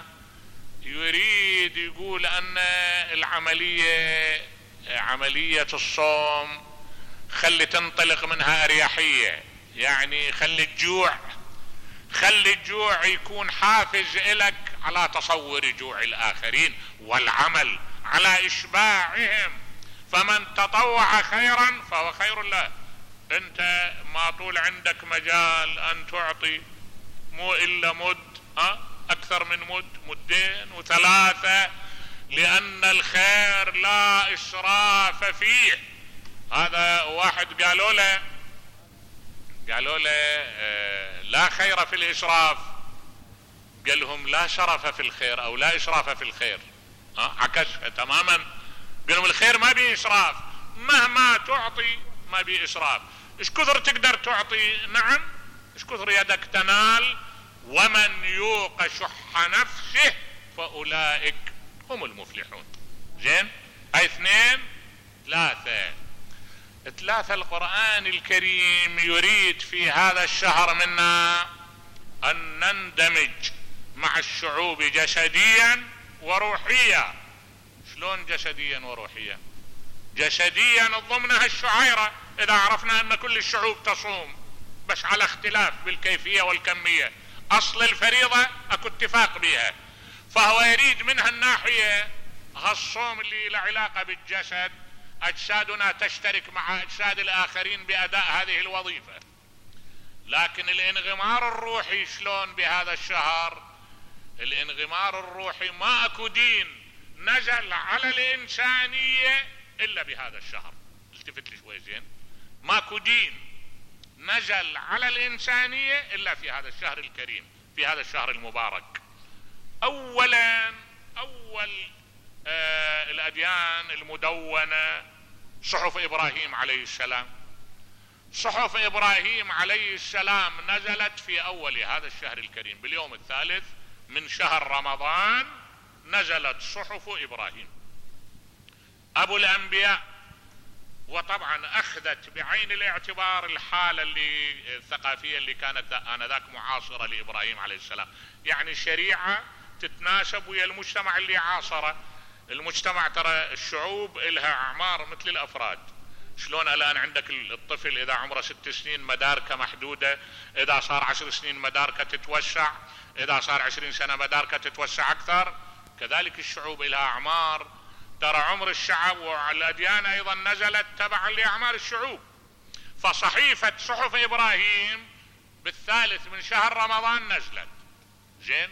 يريد يقول ان العملية عملية الصوم خلي تنطلق منها اريحية، يعني خلي الجوع خلي الجوع يكون حافز لك على تصور جوع الاخرين والعمل على اشباعهم، فمن تطوع خيرا فهو خير له. انت ما طول عندك مجال ان تعطي مو الا مد، ها اكثر من مد، مدين وثلاثة، لان الخير لا اسراف فيه. هذا واحد قالوا له قالوا له آه لا خير في الاسراف، قال لهم لا شرف في الخير او لا اسراف في الخير. ها عكسها تماما، قال لهم الخير ما بيه اسراف، مهما تعطي ما بيه اسراف. ايش كثر تقدر تعطي؟ نعم، ايش كثر يدك تنال. ومن يوق شح نفسه فاولئك هم المفلحون. زين، هاي اثنين. ثلاثة ثلاثة القرآن الكريم يريد في هذا الشهر منا ان نندمج مع الشعوب جسديا وروحيا. شلون جسديا وروحيا؟ جسديا ضمنها الشعيرة، اذا عرفنا ان كل الشعوب تصوم بس على اختلاف بالكيفية والكمية، اصل الفريضة اكو اتفاق بها، فهو يريد منها الناحية هالصوم اللي له علاقة بالجسد، اجسادنا تشترك مع اجساد الاخرين باداء هذه الوظيفة. لكن الانغمار الروحي شلون بهذا الشهر؟ الانغمار الروحي ما اكو دين نزل على الانسانية الا بهذا الشهر. التفت لي شوي زين، ماكو دين نزل على الانسانية الا في هذا الشهر الكريم، في هذا الشهر المبارك. اولا اول آه الاديان المدونة صحف ابراهيم عليه السلام. صحف ابراهيم عليه السلام نزلت في اول هذا الشهر الكريم، باليوم الثالث من شهر رمضان نزلت صحف ابراهيم ابو الانبياء. وطبعا اخذت بعين الاعتبار الحالة اللي الثقافية اللي كانت انذاك معاصرة لابراهيم عليه السلام، يعني شريعة تتناسب ويا المجتمع اللي عاصره. المجتمع ترى الشعوب لها اعمار مثل الافراد. شلون الان عندك الطفل اذا عمره ست سنين مداركه محدودة، اذا صار عشر سنين مداركه تتوسع، اذا صار عشرين سنة مداركه تتوسع اكثر. كذلك الشعوب لها اعمار. ترى عمر الشعب والاديان ايضا نزلت تبعا لاعمار الشعوب. فصحيفة صحف ابراهيم بالثالث من شهر رمضان نزلت. زين،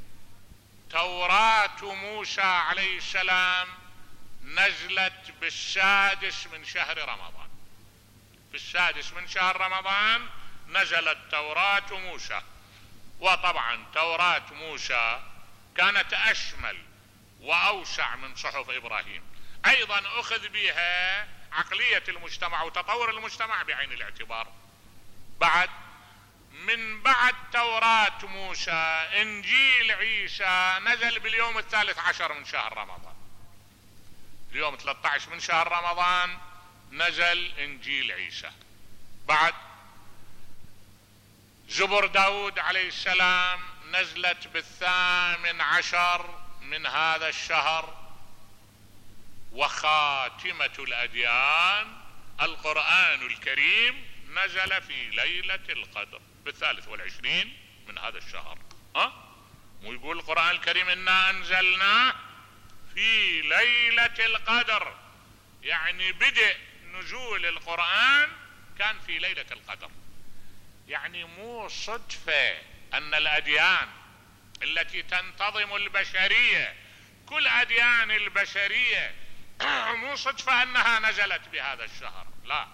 توراة موسى عليه السلام نزلت بالسادس من شهر رمضان. في السادس من شهر رمضان نزلت توراة موسى. وطبعا توراة موسى كانت اشمل واوسع من صحف ابراهيم، ايضا اخذ بها عقلية المجتمع وتطور المجتمع بعين الاعتبار. بعد من بعد توراة موسى انجيل عيسى نزل باليوم الثالث عشر من شهر رمضان. اليوم ثلاثة عشر من شهر رمضان نزل انجيل عيسى. بعد زبور داود عليه السلام نزلت بالثامن عشر من هذا الشهر. وخاتمة الاديان القرآن الكريم نزل في ليلة القدر بالثالث والعشرين من هذا الشهر. ها مو يقول القرآن الكريم انا انزلناه في ليلة القدر، يعني بدء نزول القرآن كان في ليلة القدر. يعني مو صدفة ان الاديان التي تنتظم البشرية، كل اديان البشرية مو صدفة انها نزلت بهذا الشهر. لا،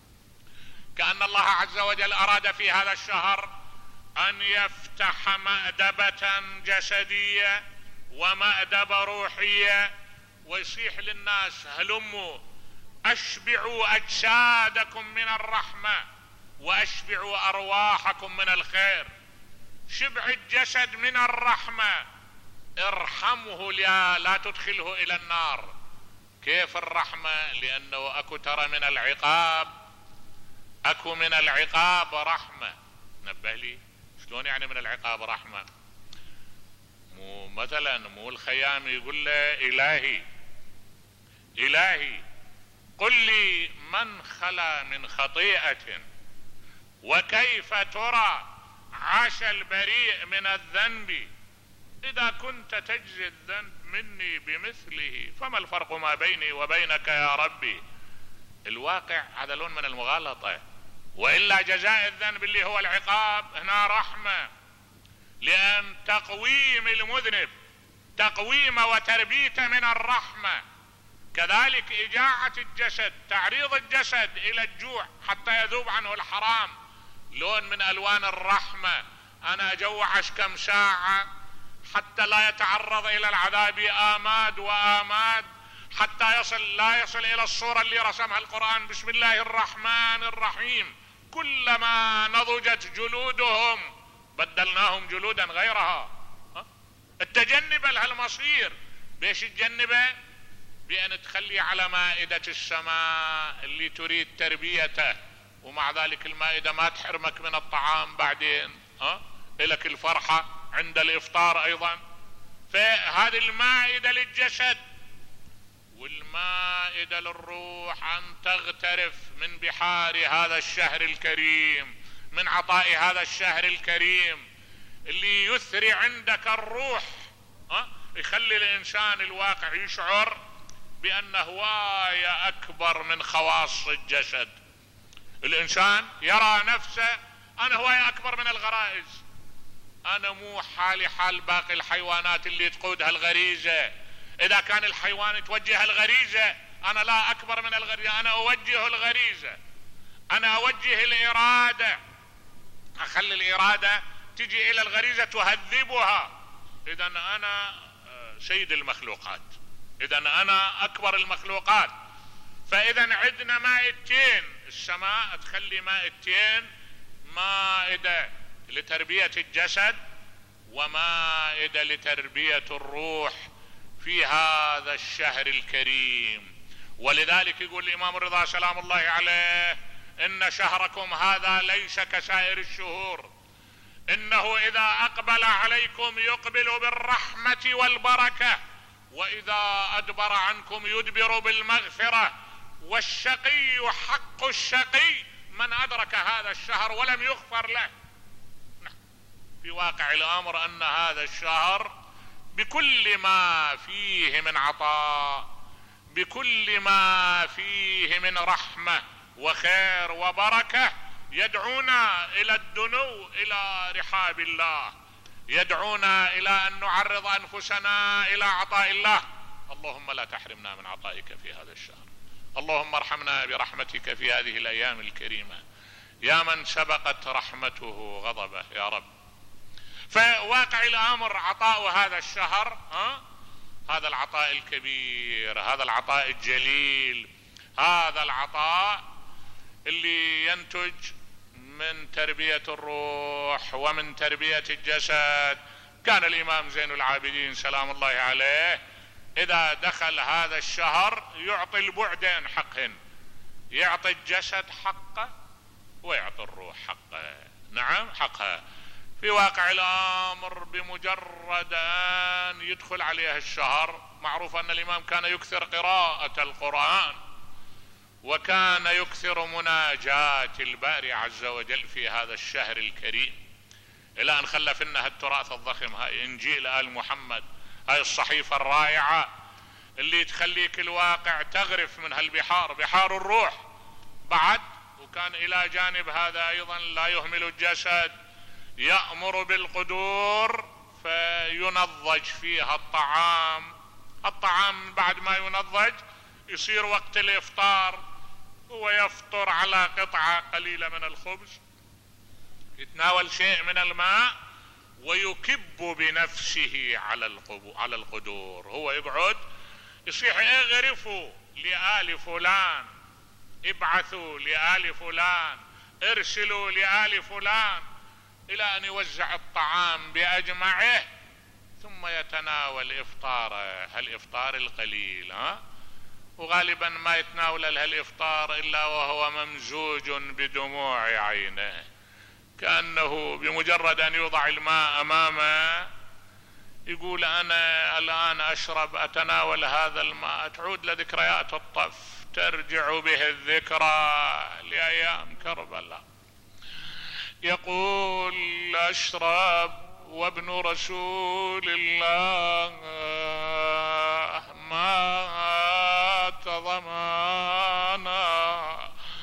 كأن الله عز وجل أراد في هذا الشهر أن يفتح مأدبة جسدية ومأدبة روحية، ويصيح للناس هلموا أشبعوا أجسادكم من الرحمة وأشبعوا أرواحكم من الخير. شبع الجسد من الرحمة، ارحمه لا, لا تدخله إلى النار. كيف الرحمة؟ لأنه أكو ترى من العقاب، أكو من العقاب رحمة. نبه لي شلون يعني من العقاب رحمة؟ مو مثلا مو الخيام يقول له إلهي إلهي قل لي من خلا من خطيئة وكيف ترى عاش البريء من الذنب، إذا كنت تجزي الذنب مني بمثله فما الفرق ما بيني وبينك يا ربي. الواقع هذا لون من المغالطة، وإلا جزاء الذنب اللي هو العقاب هنا رحمة، لأن تقويم المذنب تقويم وتربيت من الرحمة. كذلك إجاعة الجسد، تعريض الجسد إلى الجوع حتى يذوب عنه الحرام، لون من ألوان الرحمة. أنا أجوعش كم ساعة حتى لا يتعرض إلى العذاب آماد وآماد، حتى يصل لا يصل إلى الصورة اللي رسمها القرآن بسم الله الرحمن الرحيم. كلما نضجت جلودهم بدلناهم جلودا غيرها. التجنب لهالمصير بيش تجنبه؟ بأن تخلي على مائدة السماء اللي تريد تربيته، ومع ذلك المائدة ما تحرمك من الطعام بعدين، ها إلك الفرحة عند الإفطار أيضا. فهذه المائدة للجسد، والمائدة للروح أن تغترف من بحار هذا الشهر الكريم، من عطاء هذا الشهر الكريم اللي يثري عندك الروح، ها يخلي الإنسان الواقع يشعر بأن هواية أكبر من خواص الجسد. الإنسان يرى نفسه أنا هواية أكبر من الغرائز، أنا مو حالي حال باقي الحيوانات اللي تقودها الغريزة. إذا كان الحيوان توجه الغريزة، أنا لا أكبر من الغريزة، أنا أوجه الغريزة، أنا أوجه الإرادة، أخلي الإرادة تجي إلى الغريزة تهذبها. إذا أنا سيد المخلوقات، إذا أنا أكبر المخلوقات. فإذا عندنا مائدتين، السماء تخلي مائدتين، مائدة لتربية الجسد ومائدة لتربية الروح في هذا الشهر الكريم. ولذلك يقول الإمام الرضا سلام الله عليه إن شهركم هذا ليس كسائر الشهور، إنه إذا أقبل عليكم يقبل بالرحمة والبركة، وإذا أدبر عنكم يدبر بالمغفرة. والشقي حق الشقي من أدرك هذا الشهر ولم يغفر له. في واقع الأمر أن هذا الشهر بكل ما فيه من عطاء، بكل ما فيه من رحمة وخير وبركة، يدعونا إلى الدنو إلى رحاب الله، يدعونا إلى أن نعرض أنفسنا إلى عطاء الله. اللهم لا تحرمنا من عطائك في هذا الشهر، اللهم ارحمنا برحمتك في هذه الأيام الكريمة يا من سبقت رحمته غضبه يا رب. فواقع الأمر عطاء هذا الشهر، ها؟ هذا العطاء الكبير، هذا العطاء الجليل، هذا العطاء اللي ينتج من تربية الروح ومن تربية الجسد. كان الإمام زين العابدين سلام الله عليه إذا دخل هذا الشهر يعطي البعدين حقهن، يعطي الجسد حقه ويعطي الروح حقه، نعم حقها. في واقع الأمر بمجرد أن يدخل عليه الشهر، معروف أن الإمام كان يكثر قراءة القرآن وكان يكثر مناجاة الباري عز وجل في هذا الشهر الكريم، إلى أن خلف إنها التراث الضخم، هاي إنجيل آل محمد، هاي الصحيفة الرائعة اللي تخليك الواقع تغرف من هالبحار، بحار الروح بعد. وكان إلى جانب هذا أيضا لا يهمل الجسد، يأمر بالقدور فينضج فيها الطعام. الطعام بعد ما ينضج يصير وقت الإفطار، هو يفطر على قطعة قليلة من الخبز، يتناول شيء من الماء ويكب بنفسه على على القدور. هو يقعد يصيح اغرفوا لآل فلان، ابعثوا لآل فلان، ارسلوا لآل فلان، إلى أن يوزع الطعام بأجمعه، ثم يتناول إفطاره، هالإفطار القليل. ها؟ وغالبا ما يتناول هالإفطار إلا وهو ممزوج بدموع عينه، كأنه بمجرد أن يوضع الماء أمامه يقول أنا الآن أشرب أتناول هذا الماء، تعود لذكريات الطف، ترجع به الذكرى لأيام كربلاء. يقول أشرب وابن رسول الله مات ظمانا،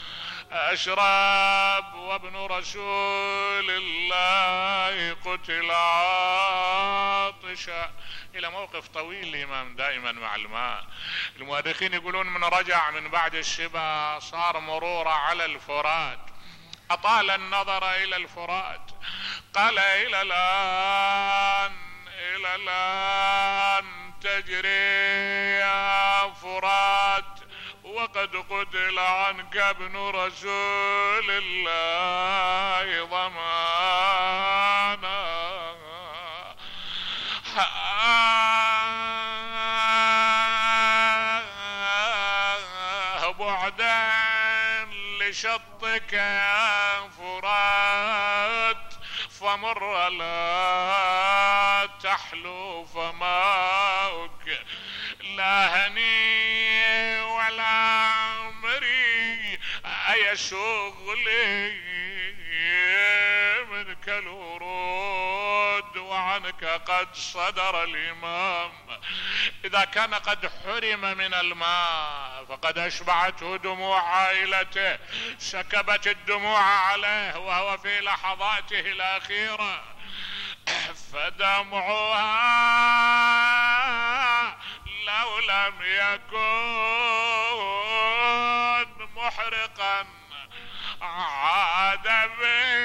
أشرب وابن رسول الله قتل عاطشا. إلى موقف طويل الإمام دائما مع الماء. المؤرخين يقولون من رجع من بعد الشبا صار مرورا على الفرات، أطال النظر إلى الفرات، قال إلى الآن إلى الآن تجري يا فرات وقد قتل عنك ابن رسول الله ضمانا. بعدا لشطك يا فرات فمر لا تحلو فماؤك، لا هني ولا مري، أي شغلي منك الورود وعنك قد صدر الإمام. إذا كان قد حرم من الماء فقد أشبعته دموع عائلته، سكبت الدموع عليه وهو في لحظاته الأخيرة، فدمعها لو لم يكن محرقا عاد به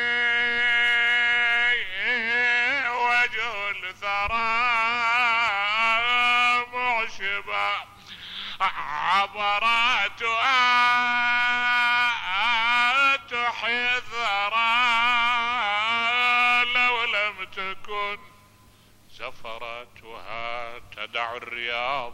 وجه الثرى معشبا، عبراتها تحيي الثرى لو لم تكن زفراتها تدع الرياض.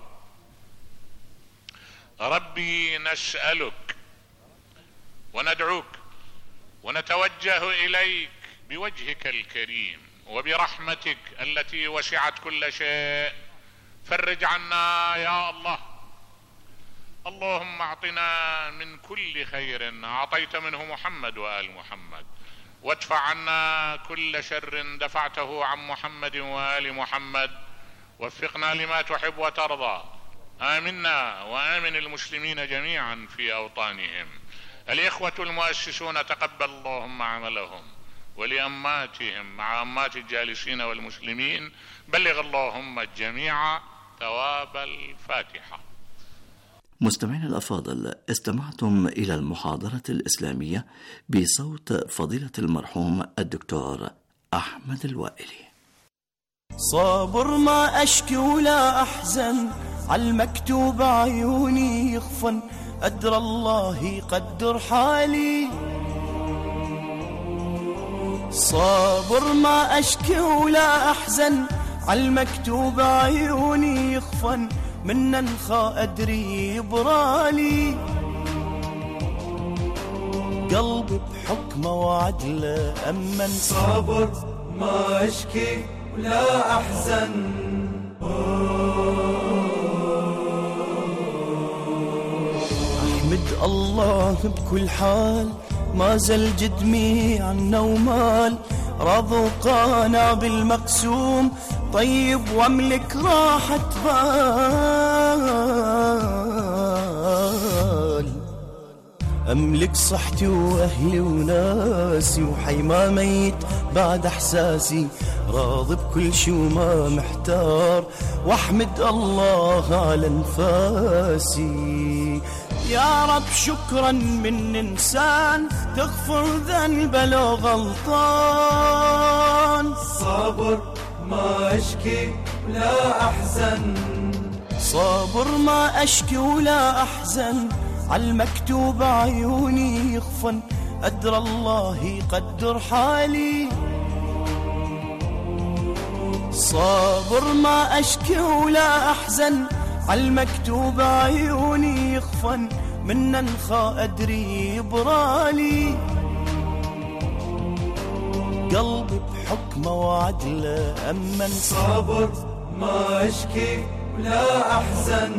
ربي نسألك وندعوك ونتوجه إليك بوجهك الكريم وبرحمتك التي وسعت كل شيء، فرج عنا يا الله. اللهم اعطنا من كل خير أعطيت منه محمد وآل محمد، وادفع عنا كل شر دفعته عن محمد وآل محمد، وفقنا لما تحب وترضى. آمنا وآمن المسلمين جميعا في أوطانهم. الإخوة المؤسسون تقبل اللهم عملهم، ولأماتهم مع أمات الجالسين والمسلمين بلغ اللهم الجميع ثواب الفاتحة. مستمعينا الأفاضل، استمعتم إلى المحاضرة الإسلامية بصوت فضيلة المرحوم الدكتور أحمد الوائلي. صابر ما أشكي ولا أحزن، عالمكتوب عيوني يخفن، أدرى الله يقدر حالي. صابر ما أشكي ولا أحزن، عالمكتوب عيوني يخفن، من انخى أدري برالي. قلبي بحكمه وعدله أمن. صابر ما أشكي ولا أحزن، أحمد الله بكل حال، ما زل جدمي عنا ومال، راض وقانع بالمقسوم، طيب واملك راحة بال. أملك صحتي وأهلي وناسي، وحي ما ميت بعد إحساسي، راضي بكل شي وما محتار، واحمد الله على انفاسي. يا رب شكرا من إنسان تغفر ذنب لو غلطان. صابر ما أشكي ولا أحزن، صابر ما أشكي ولا أحزن، عالمكتوب عيوني يخفن، أدرى الله يقدر حالي. صابر ما أشكي ولا أحزن، عالمكتوب عيوني يخفن، من انخى أدري يبرالي. قلبي بحكمه وعدله أمن. صابر ما أشكي ولا أحزن،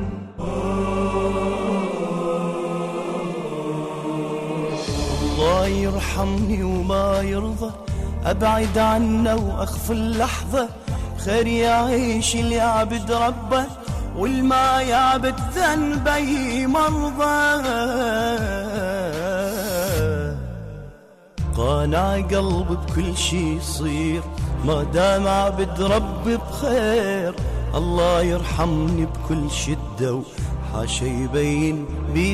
الله يرحمني وما يرضى، أبعد عنه وأخفي اللحظة، خير يعيش اللي يعبد ربه، والما يعبد ذنبه مرضى. قانع قلبي بكل شي يصير، ما دام عبد ربي بخير، الله يرحمني بكل شدة وحاشا يبين بي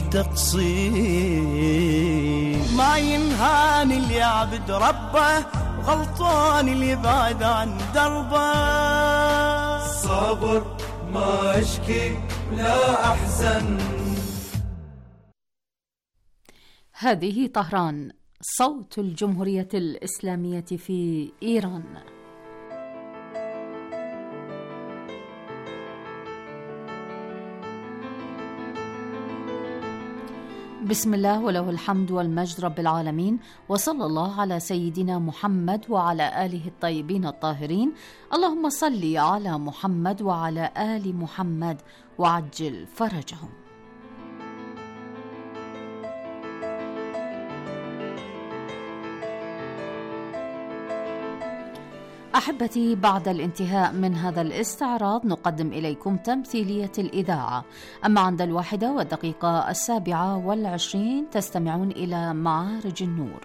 تقصير. ما ينهان اللي يعبد ربه، غلطان اللي يبعد عن دربه. صابر ما أشكي ولا أحزن. هذه طهران، صوت الجمهورية الإسلامية في إيران. بسم الله وله الحمد والمجد رب العالمين، وصلى الله على سيدنا محمد وعلى آله الطيبين الطاهرين. اللهم صل على محمد وعلى آل محمد وعجل فرجهم. أحبتي، بعد الانتهاء من هذا الاستعراض نقدم إليكم تمثيلية الإذاعة. أما عند الواحدة والدقيقة السابعة والعشرين تستمعون إلى معارج النور.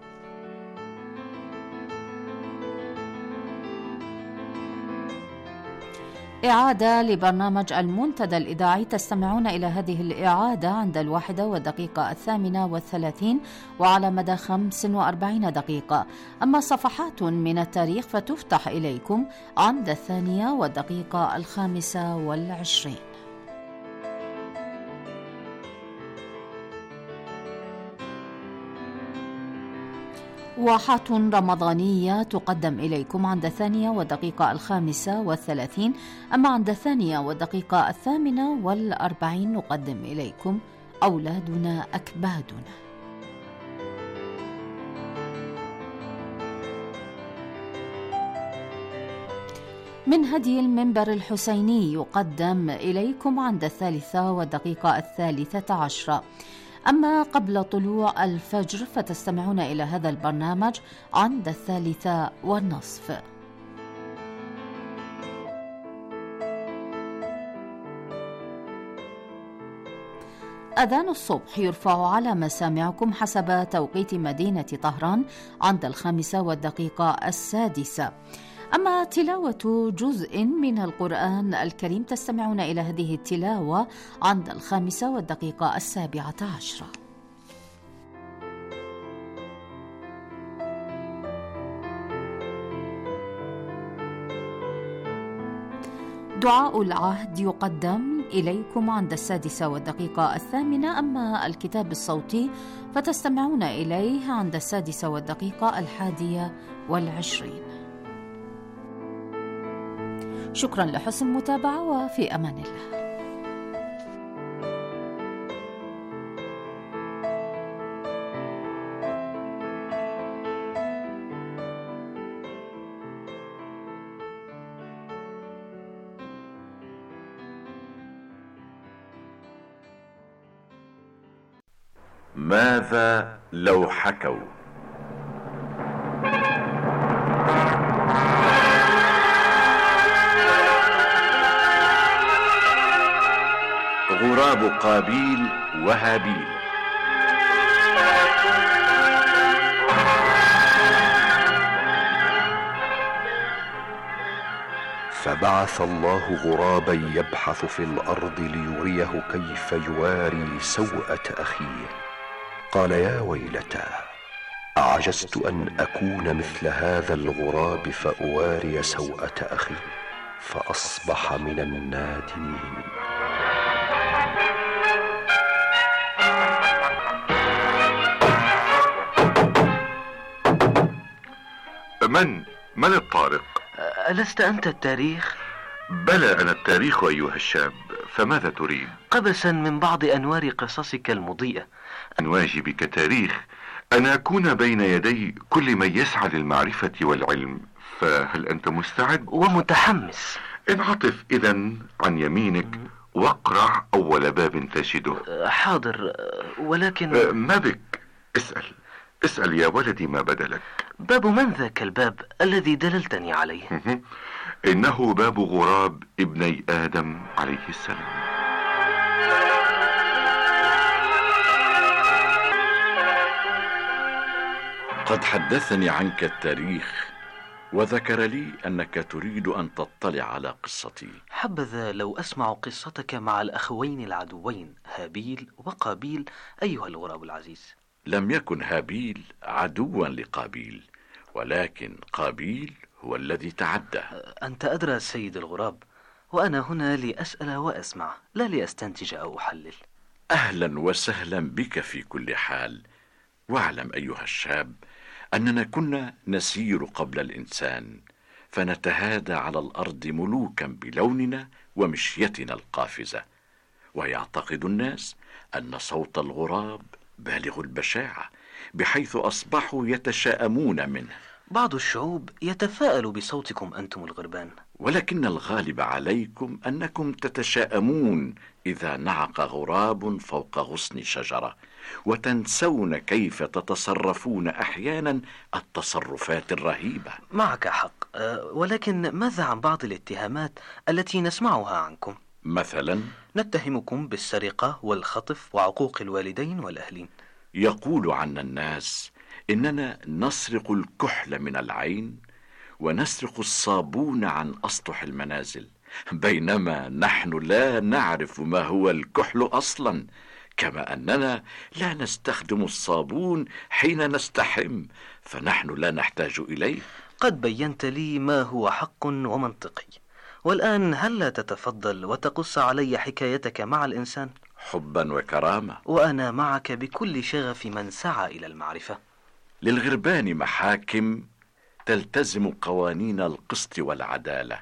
إعادة لبرنامج المنتدى الإذاعي، تستمعون إلى هذه الإعادة عند الواحدة والدقيقة الثامنة والثلاثين وعلى مدى خمس وأربعين دقيقة. أما صفحات من التاريخ فتفتح إليكم عند الثانية والدقيقة الخامسة والعشرين. واحات رمضانية تقدم إليكم عند الثانية والدقيقة الخامسة والثلاثين. أما عند الثانية والدقيقة الثامنة والأربعين نقدم إليكم أولادنا أكبادنا. من هدي المنبر الحسيني يقدم إليكم عند الثالثة والدقيقة الثالثة عشرة. أما قبل طلوع الفجر فتستمعون إلى هذا البرنامج عند الثالثة والنصف. أذان الصبح يرفع على مسامعكم حسب توقيت مدينة طهران عند الخامسة والدقيقة السادسة. أما تلاوة جزء من القرآن الكريم تستمعون إلى هذه التلاوة عند الخامسة والدقيقة السابعة عشرة. دعاء العهد يقدم إليكم عند السادسة والدقيقة الثامنة. أما الكتاب الصوتي فتستمعون إليه عند السادسة والدقيقة الحادية والعشرين. شكرا لحسن المتابعة وفي أمان الله. ماذا لو حكوا؟ غراب قابيل وهابيل. فبعث الله غرابا يبحث في الأرض ليريه كيف يواري سوءة أخيه. قال: يا ويلتى، أعجزت أن أكون مثل هذا الغراب فأواري سوءة أخي، فأصبح من النادمين. من من الطارق؟ ألست أنت التاريخ؟ بلى، أنا التاريخ أيها الشاب. فماذا تريد؟ قبسا من بعض أنوار قصصك المضيئة. من واجبك تاريخ أن أكون بين يدي كل من يسعى للمعرفة والعلم، فهل أنت مستعد؟ ومتحمس. انعطف إذن عن يمينك واقرع أول باب تجده. حاضر، ولكن ما بك؟ اسأل اسأل يا ولدي، ما بدلك؟ باب من ذاك الباب الذي دللتني عليه؟ إنه باب غراب ابني آدم عليه السلام. قد حدثني عنك التاريخ وذكر لي أنك تريد أن تطلع على قصتي. حبذا لو أسمع قصتك مع الأخوين العدوين هابيل وقابيل أيها الغراب العزيز. لم يكن هابيل عدوا لقابيل، ولكن قابيل هو الذي تعدى. أنت أدرى سيد الغراب، وأنا هنا لأسأل وأسمع، لا لأستنتج أو أحلل. أهلا وسهلا بك في كل حال. واعلم أيها الشاب أننا كنا نسير قبل الإنسان، فنتهادى على الأرض ملوكا بلوننا ومشيتنا القافزة، ويعتقد الناس أن صوت الغراب بالغ البشاعة بحيث أصبحوا يتشاءمون منه. بعض الشعوب يتفاءل بصوتكم أنتم الغربان، ولكن الغالب عليكم أنكم تتشاءمون إذا نعق غراب فوق غصن شجرة، وتنسون كيف تتصرفون أحيانا التصرفات الرهيبة. معك حق، ولكن ماذا عن بعض الاتهامات التي نسمعها عنكم؟ مثلا نتهمكم بالسرقة والخطف وعقوق الوالدين والأهلين. يقول عنا الناس إننا نسرق الكحل من العين ونسرق الصابون عن أسطح المنازل، بينما نحن لا نعرف ما هو الكحل أصلا، كما أننا لا نستخدم الصابون حين نستحم، فنحن لا نحتاج إليه. قد بينت لي ما هو حق ومنطقي، والآن هل لا تتفضل وتقص علي حكايتك مع الإنسان؟ حبا وكرامة، وأنا معك بكل شغف من سعى إلى المعرفة. للغربان محاكم تلتزم قوانين القسط والعدالة،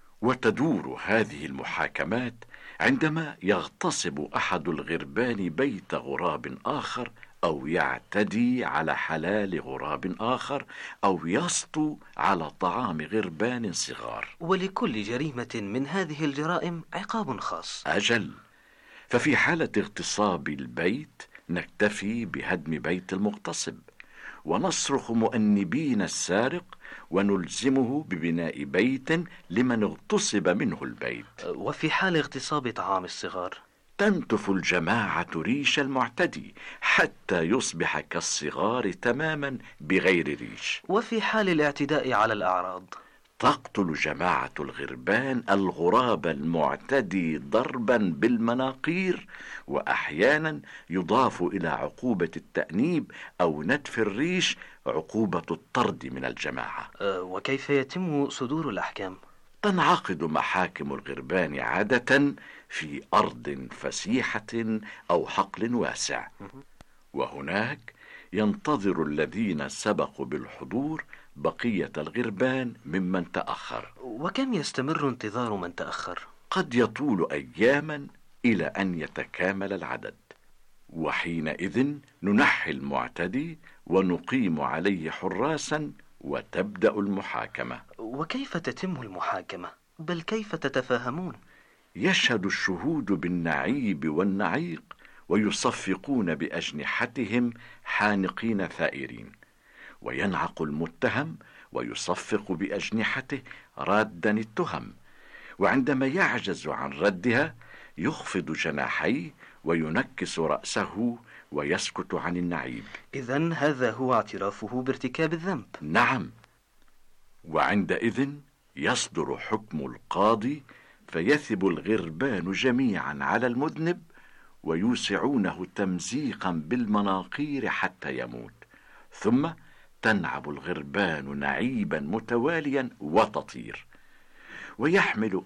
وتدور هذه المحاكمات عندما يغتصب أحد الغربان بيت غراب آخر، أو يعتدي على حلال غراب آخر، أو يسطو على طعام غربان صغار. ولكل جريمة من هذه الجرائم عقاب خاص. أجل، ففي حالة اغتصاب البيت نكتفي بهدم بيت المغتصب، ونصرخ مؤنبين السارق، ونلزمه ببناء بيت لمن اغتصب منه البيت. وفي حال اغتصاب طعام الصغار تنتف الجماعة ريش المعتدي حتى يصبح كالصغار تماما بغير ريش. وفي حال الاعتداء على الأعراض تقتل جماعة الغربان الغراب المعتدي ضربا بالمناقير، وأحيانا يضاف إلى عقوبة التأنيب أو نتف الريش عقوبة الطرد من الجماعة. أه وكيف يتم صدور الأحكام؟ تنعقد محاكم الغربان عادة في أرض فسيحة أو حقل واسع، وهناك ينتظر الذين سبقوا بالحضور بقية الغربان ممن تأخر. وكم يستمر انتظار من تأخر؟ قد يطول أياما إلى أن يتكامل العدد، وحينئذ ننحي المعتدي ونقيم عليه حراسا وتبدأ المحاكمة. وكيف تتم المحاكمة؟ بل كيف تتفاهمون؟ يشهد الشهود بالنعيب والنعيق، ويصفقون بأجنحتهم حانقين ثائرين، وينعق المتهم ويصفق بأجنحته رادا التهم، وعندما يعجز عن ردها يخفض جناحيه وينكس رأسه ويسكت عن النعيب. إذن هذا هو اعترافه بارتكاب الذنب؟ نعم، وعندئذ يصدر حكم القاضي فيثب الغربان جميعا على المذنب ويوسعونه تمزيقا بالمناقير حتى يموت، ثم تنعب الغربان نعيبا متواليا وتطير، ويحمل